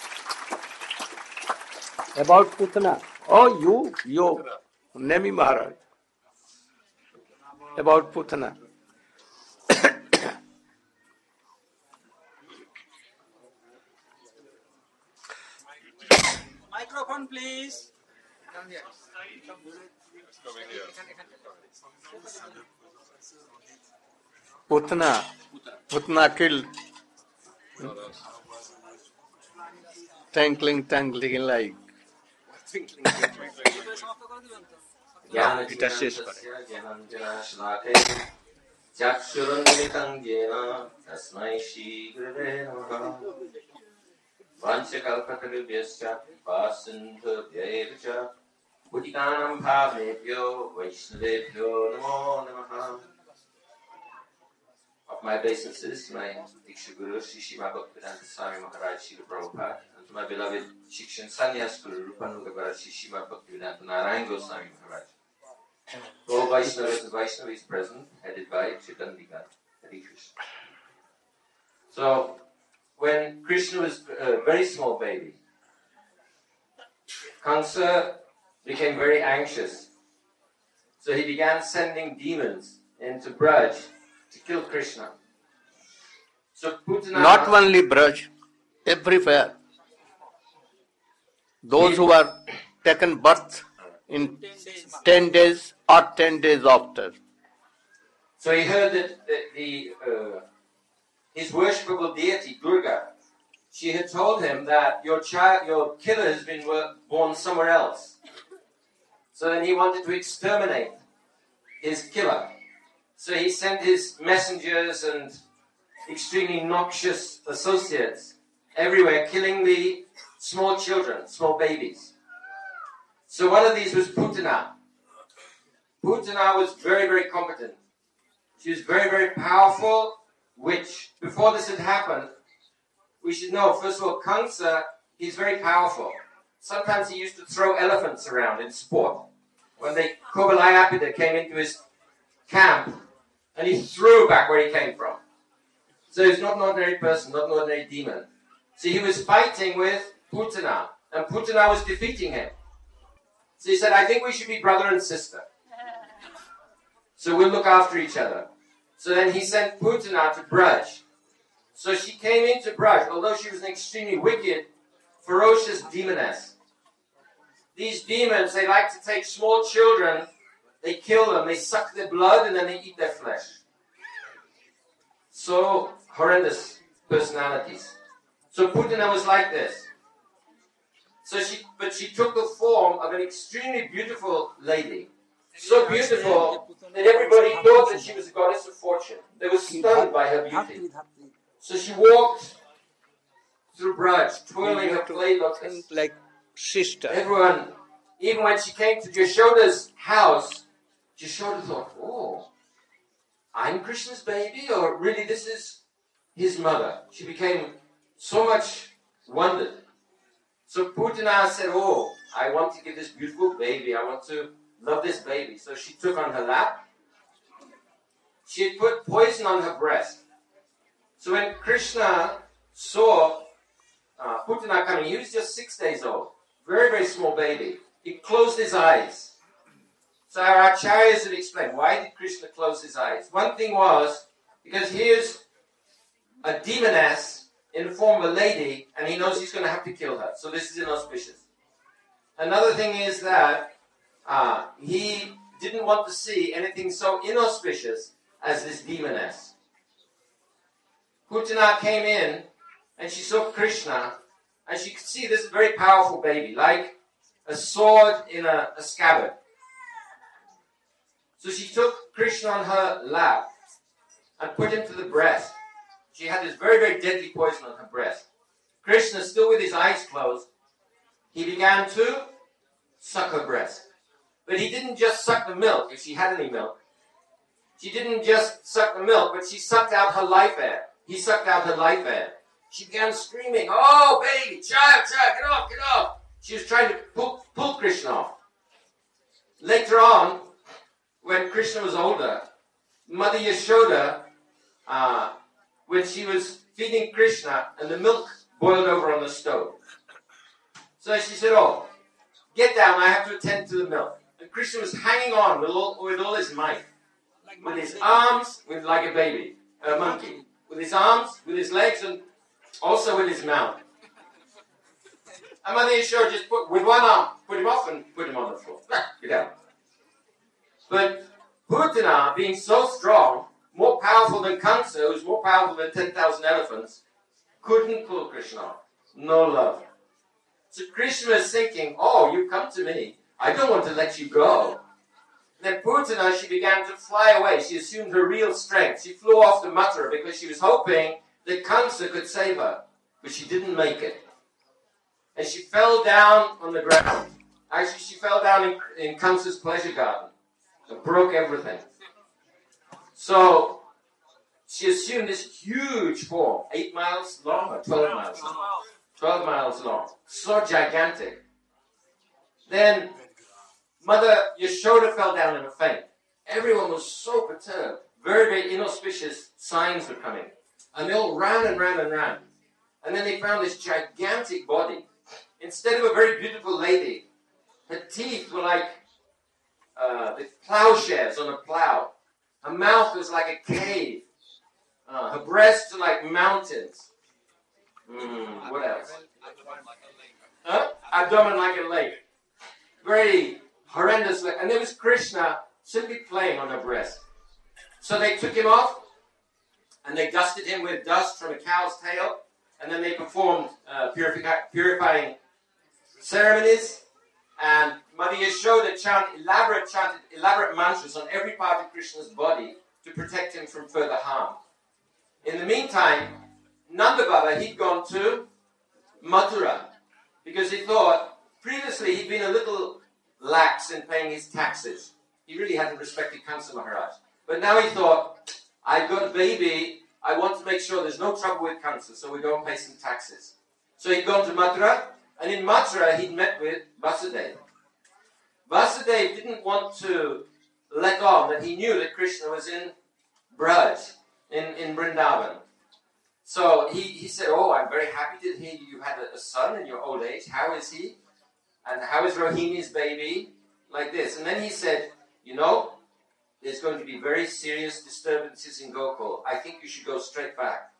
About Putana. Oh, you, you. Nemi Maharaj. About Putana. Microphone, please. Putana. Putana killed. Twinkling, twinkling like. এটা শেষ করে চক্ষুরুন্মিলিतं येन तस्मै श्रीगुरवे नमः वाञ्छकल्पतरुभ्यश्च कृपासिन्धुभ्यैव च बुद्धिकानां भावेभ्यो वैष्णवेभ्यो नमो नमः. Of my obeisances to my Diksha Guru, Sri Srima Bhaktivedanta Swami Maharaj Srila Prabhupada, and to my beloved Shikshan Sannyas Guru Rupanuga Bharat Sri Srima Bhaktivedanta Narayan Goswami Maharaj. All Vaishnavas and Vaishnavis present, headed by Chaitanya Hare Krishna. So, when Krishna was a very small baby, Kamsa became very anxious. So he began sending demons into Braj to kill Krishna. So Putana... Not only Braj, everywhere. Those who are taken birth in ten days or ten days after. So he heard that the, the uh, his worshipable deity Durga, she had told him that your child, your killer has been born somewhere else. So then he wanted to exterminate his killer. So he sent his messengers and extremely noxious associates everywhere, killing the small children, small babies. So one of these was Putana. Putana was very, very competent. She was very, very powerful witch. Before this had happened, we should know, first of all, Kamsa, he's very powerful. Sometimes he used to throw elephants around in sport. When the Kobalayapida came into his camp, and he threw back where he came from. So he's not an ordinary person, not an ordinary demon. So he was fighting with Putana, and Putana was defeating him. So he said, I think we should be brother and sister. So we'll look after each other. So then he sent Putana to Braj. So she came into Braj, although she was an extremely wicked, ferocious demoness. These demons, they like to take small children, they kill them, they suck their blood, and then they eat their flesh. So horrendous personalities. So Putana was like this. So she, but she took the form of an extremely beautiful lady. So beautiful that everybody thought that she was a goddess of fortune. They were stunned by her beauty. So she walked through Braj, twirling her clay lotus. Like sister. Everyone, even when she came to Yashoda's house, Yashoda thought, oh, I'm Krishna's baby, or really this is his mother. She became so much wondered. So Putana said, oh, I want to give this beautiful baby, I want to love this baby. So she took on her lap. She had put poison on her breast. So when Krishna saw uh, Putana coming, he was just six days old, very, very small baby. He closed his eyes. So our acharyas have explained, why did Krishna close his eyes? One thing was, because here's a demoness in the form of a lady, and he knows he's going to have to kill her. So this is inauspicious. Another thing is that uh, he didn't want to see anything so inauspicious as this demoness. Putana came in, and she saw Krishna, and she could see this very powerful baby, like a sword in a, a scabbard. So she took Krishna on her lap and put him to the breast. She had this very, very deadly poison on her breast. Krishna, still with his eyes closed, he began to suck her breast. But he didn't just suck the milk, if she had any milk. She didn't just suck the milk, but she sucked out her life air. He sucked out her life air. She began screaming, "Oh, baby, child, child, get off, get off." She was trying to pull, pull Krishna off. Later on, when Krishna was older, Mother Yashoda, uh, when she was feeding Krishna, and the milk boiled over on the stove. So she said, "Oh, get down, I have to attend to the milk." And Krishna was hanging on with all, with all his might. With his arms, with like a baby, a monkey. With his arms, with his legs, and also with his mouth. And Mother Yashoda just put, with one arm, put him off and put him on the floor. Get down. But Putana, being so strong, more powerful than Kamsa, who's more powerful than ten thousand elephants, couldn't pull Krishna off. No love. So Krishna is thinking, "Oh, you come to me. I don't want to let you go." Then Putana, she began to fly away. She assumed her real strength. She flew off to Mathura because she was hoping that Kamsa could save her. But she didn't make it. And she fell down on the ground. Actually, she fell down in, in Kamsa's pleasure garden. And broke everything. So, she assumed this huge form. Eight miles long or twelve miles long? Twelve miles long. So gigantic. Then, Mother Yashoda fell down in a faint. Everyone was so perturbed. Very, very inauspicious signs were coming. And they all ran and ran and ran. And then they found this gigantic body. Instead of a very beautiful lady, her teeth were like uh, the plowshares on a plow. Her mouth was like a cave. Uh, her breasts were like mountains. Mm, what else? Huh? Abdomen like a lake. Very horrendous. And there was Krishna simply playing on her breast. So they took him off, and they dusted him with dust from a cow's tail, and then they performed uh, purifi- purifying ceremonies, and Mother Yashoda chanted elaborate, chanted elaborate mantras on every part of Krishna's body to protect him from further harm. In the meantime, Nanda Baba, he'd gone to Mathura, because he thought, previously he'd been a little lax in paying his taxes. He really hadn't respected Kamsa Maharaj. But now he thought, I've got a baby, I want to make sure there's no trouble with Kamsa, so we go and pay some taxes. So he'd gone to Mathura, and in Mathura he'd met with Vasudeva. Vasudeva didn't want to let on that he knew that Krishna was in Braj, in, in Vrindavan. So he, he said, "Oh, I'm very happy to hear you had a, a son in your old age. How is he? And how is Rohini's baby?" Like this. And then he said, "You know, there's going to be very serious disturbances in Gokul. I think you should go straight back."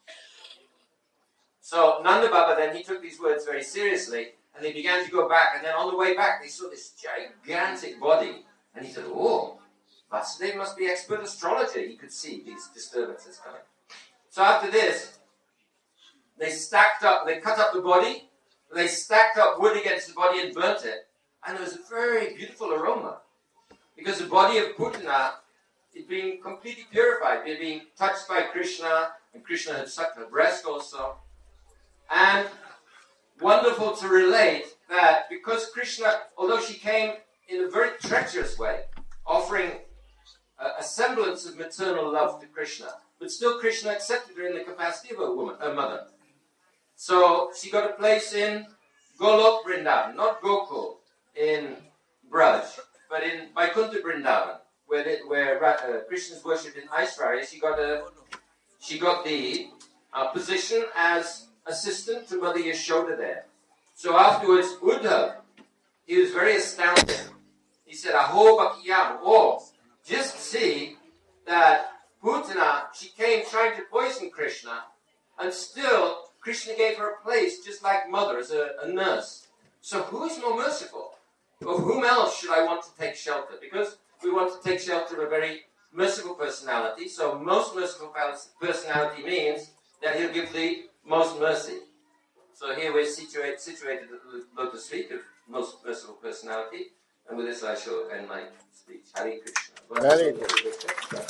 So Nanda Baba then, he took these words very seriously, and they began to go back. And then on the way back, they saw this gigantic body. And he said, "Oh, Vasudeva must be expert astrologer." He could see these disturbances coming. So after this, they stacked up, they cut up the body, they stacked up wood against the body and burnt it. And there was a very beautiful aroma. Because the body of Putana is being completely purified. They're being touched by Krishna, and Krishna had sucked her breast also. And wonderful to relate that because Krishna, although she came in a very treacherous way, offering a, a semblance of maternal love to Krishna, but still Krishna accepted her in the capacity of a woman, a mother. So she got a place in Golok Vrindavan, not Gokul in Braj, but in Vaikuntha Vrindavan, where, it, where uh, Krishna's worshipped in Aishwarya. She got a, she got the uh, position as assistant to Mother Yashoda there. So afterwards, Uddhav, he was very astounded. He said, Aho Bhakiyam, oh, just see that Putana, she came trying to poison Krishna, and still Krishna gave her a place just like Mother, as a, a nurse. So who is more merciful? Of whom else should I want to take shelter? Because we want to take shelter of a very merciful personality. So most merciful personality means that he'll give the most mercy. So here we're situate, situated at the lotus feet of most merciful personality. And with this I shall end my speech. Hare Krishna. Hare Krishna.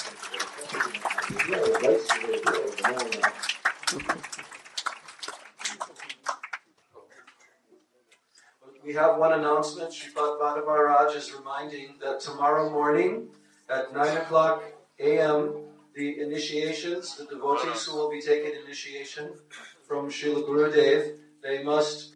We have one announcement. Sripad Madhavaraj is reminding that tomorrow morning at nine o'clock a.m. the initiations, the devotees who will be taking initiation from Srila Gurudev, they must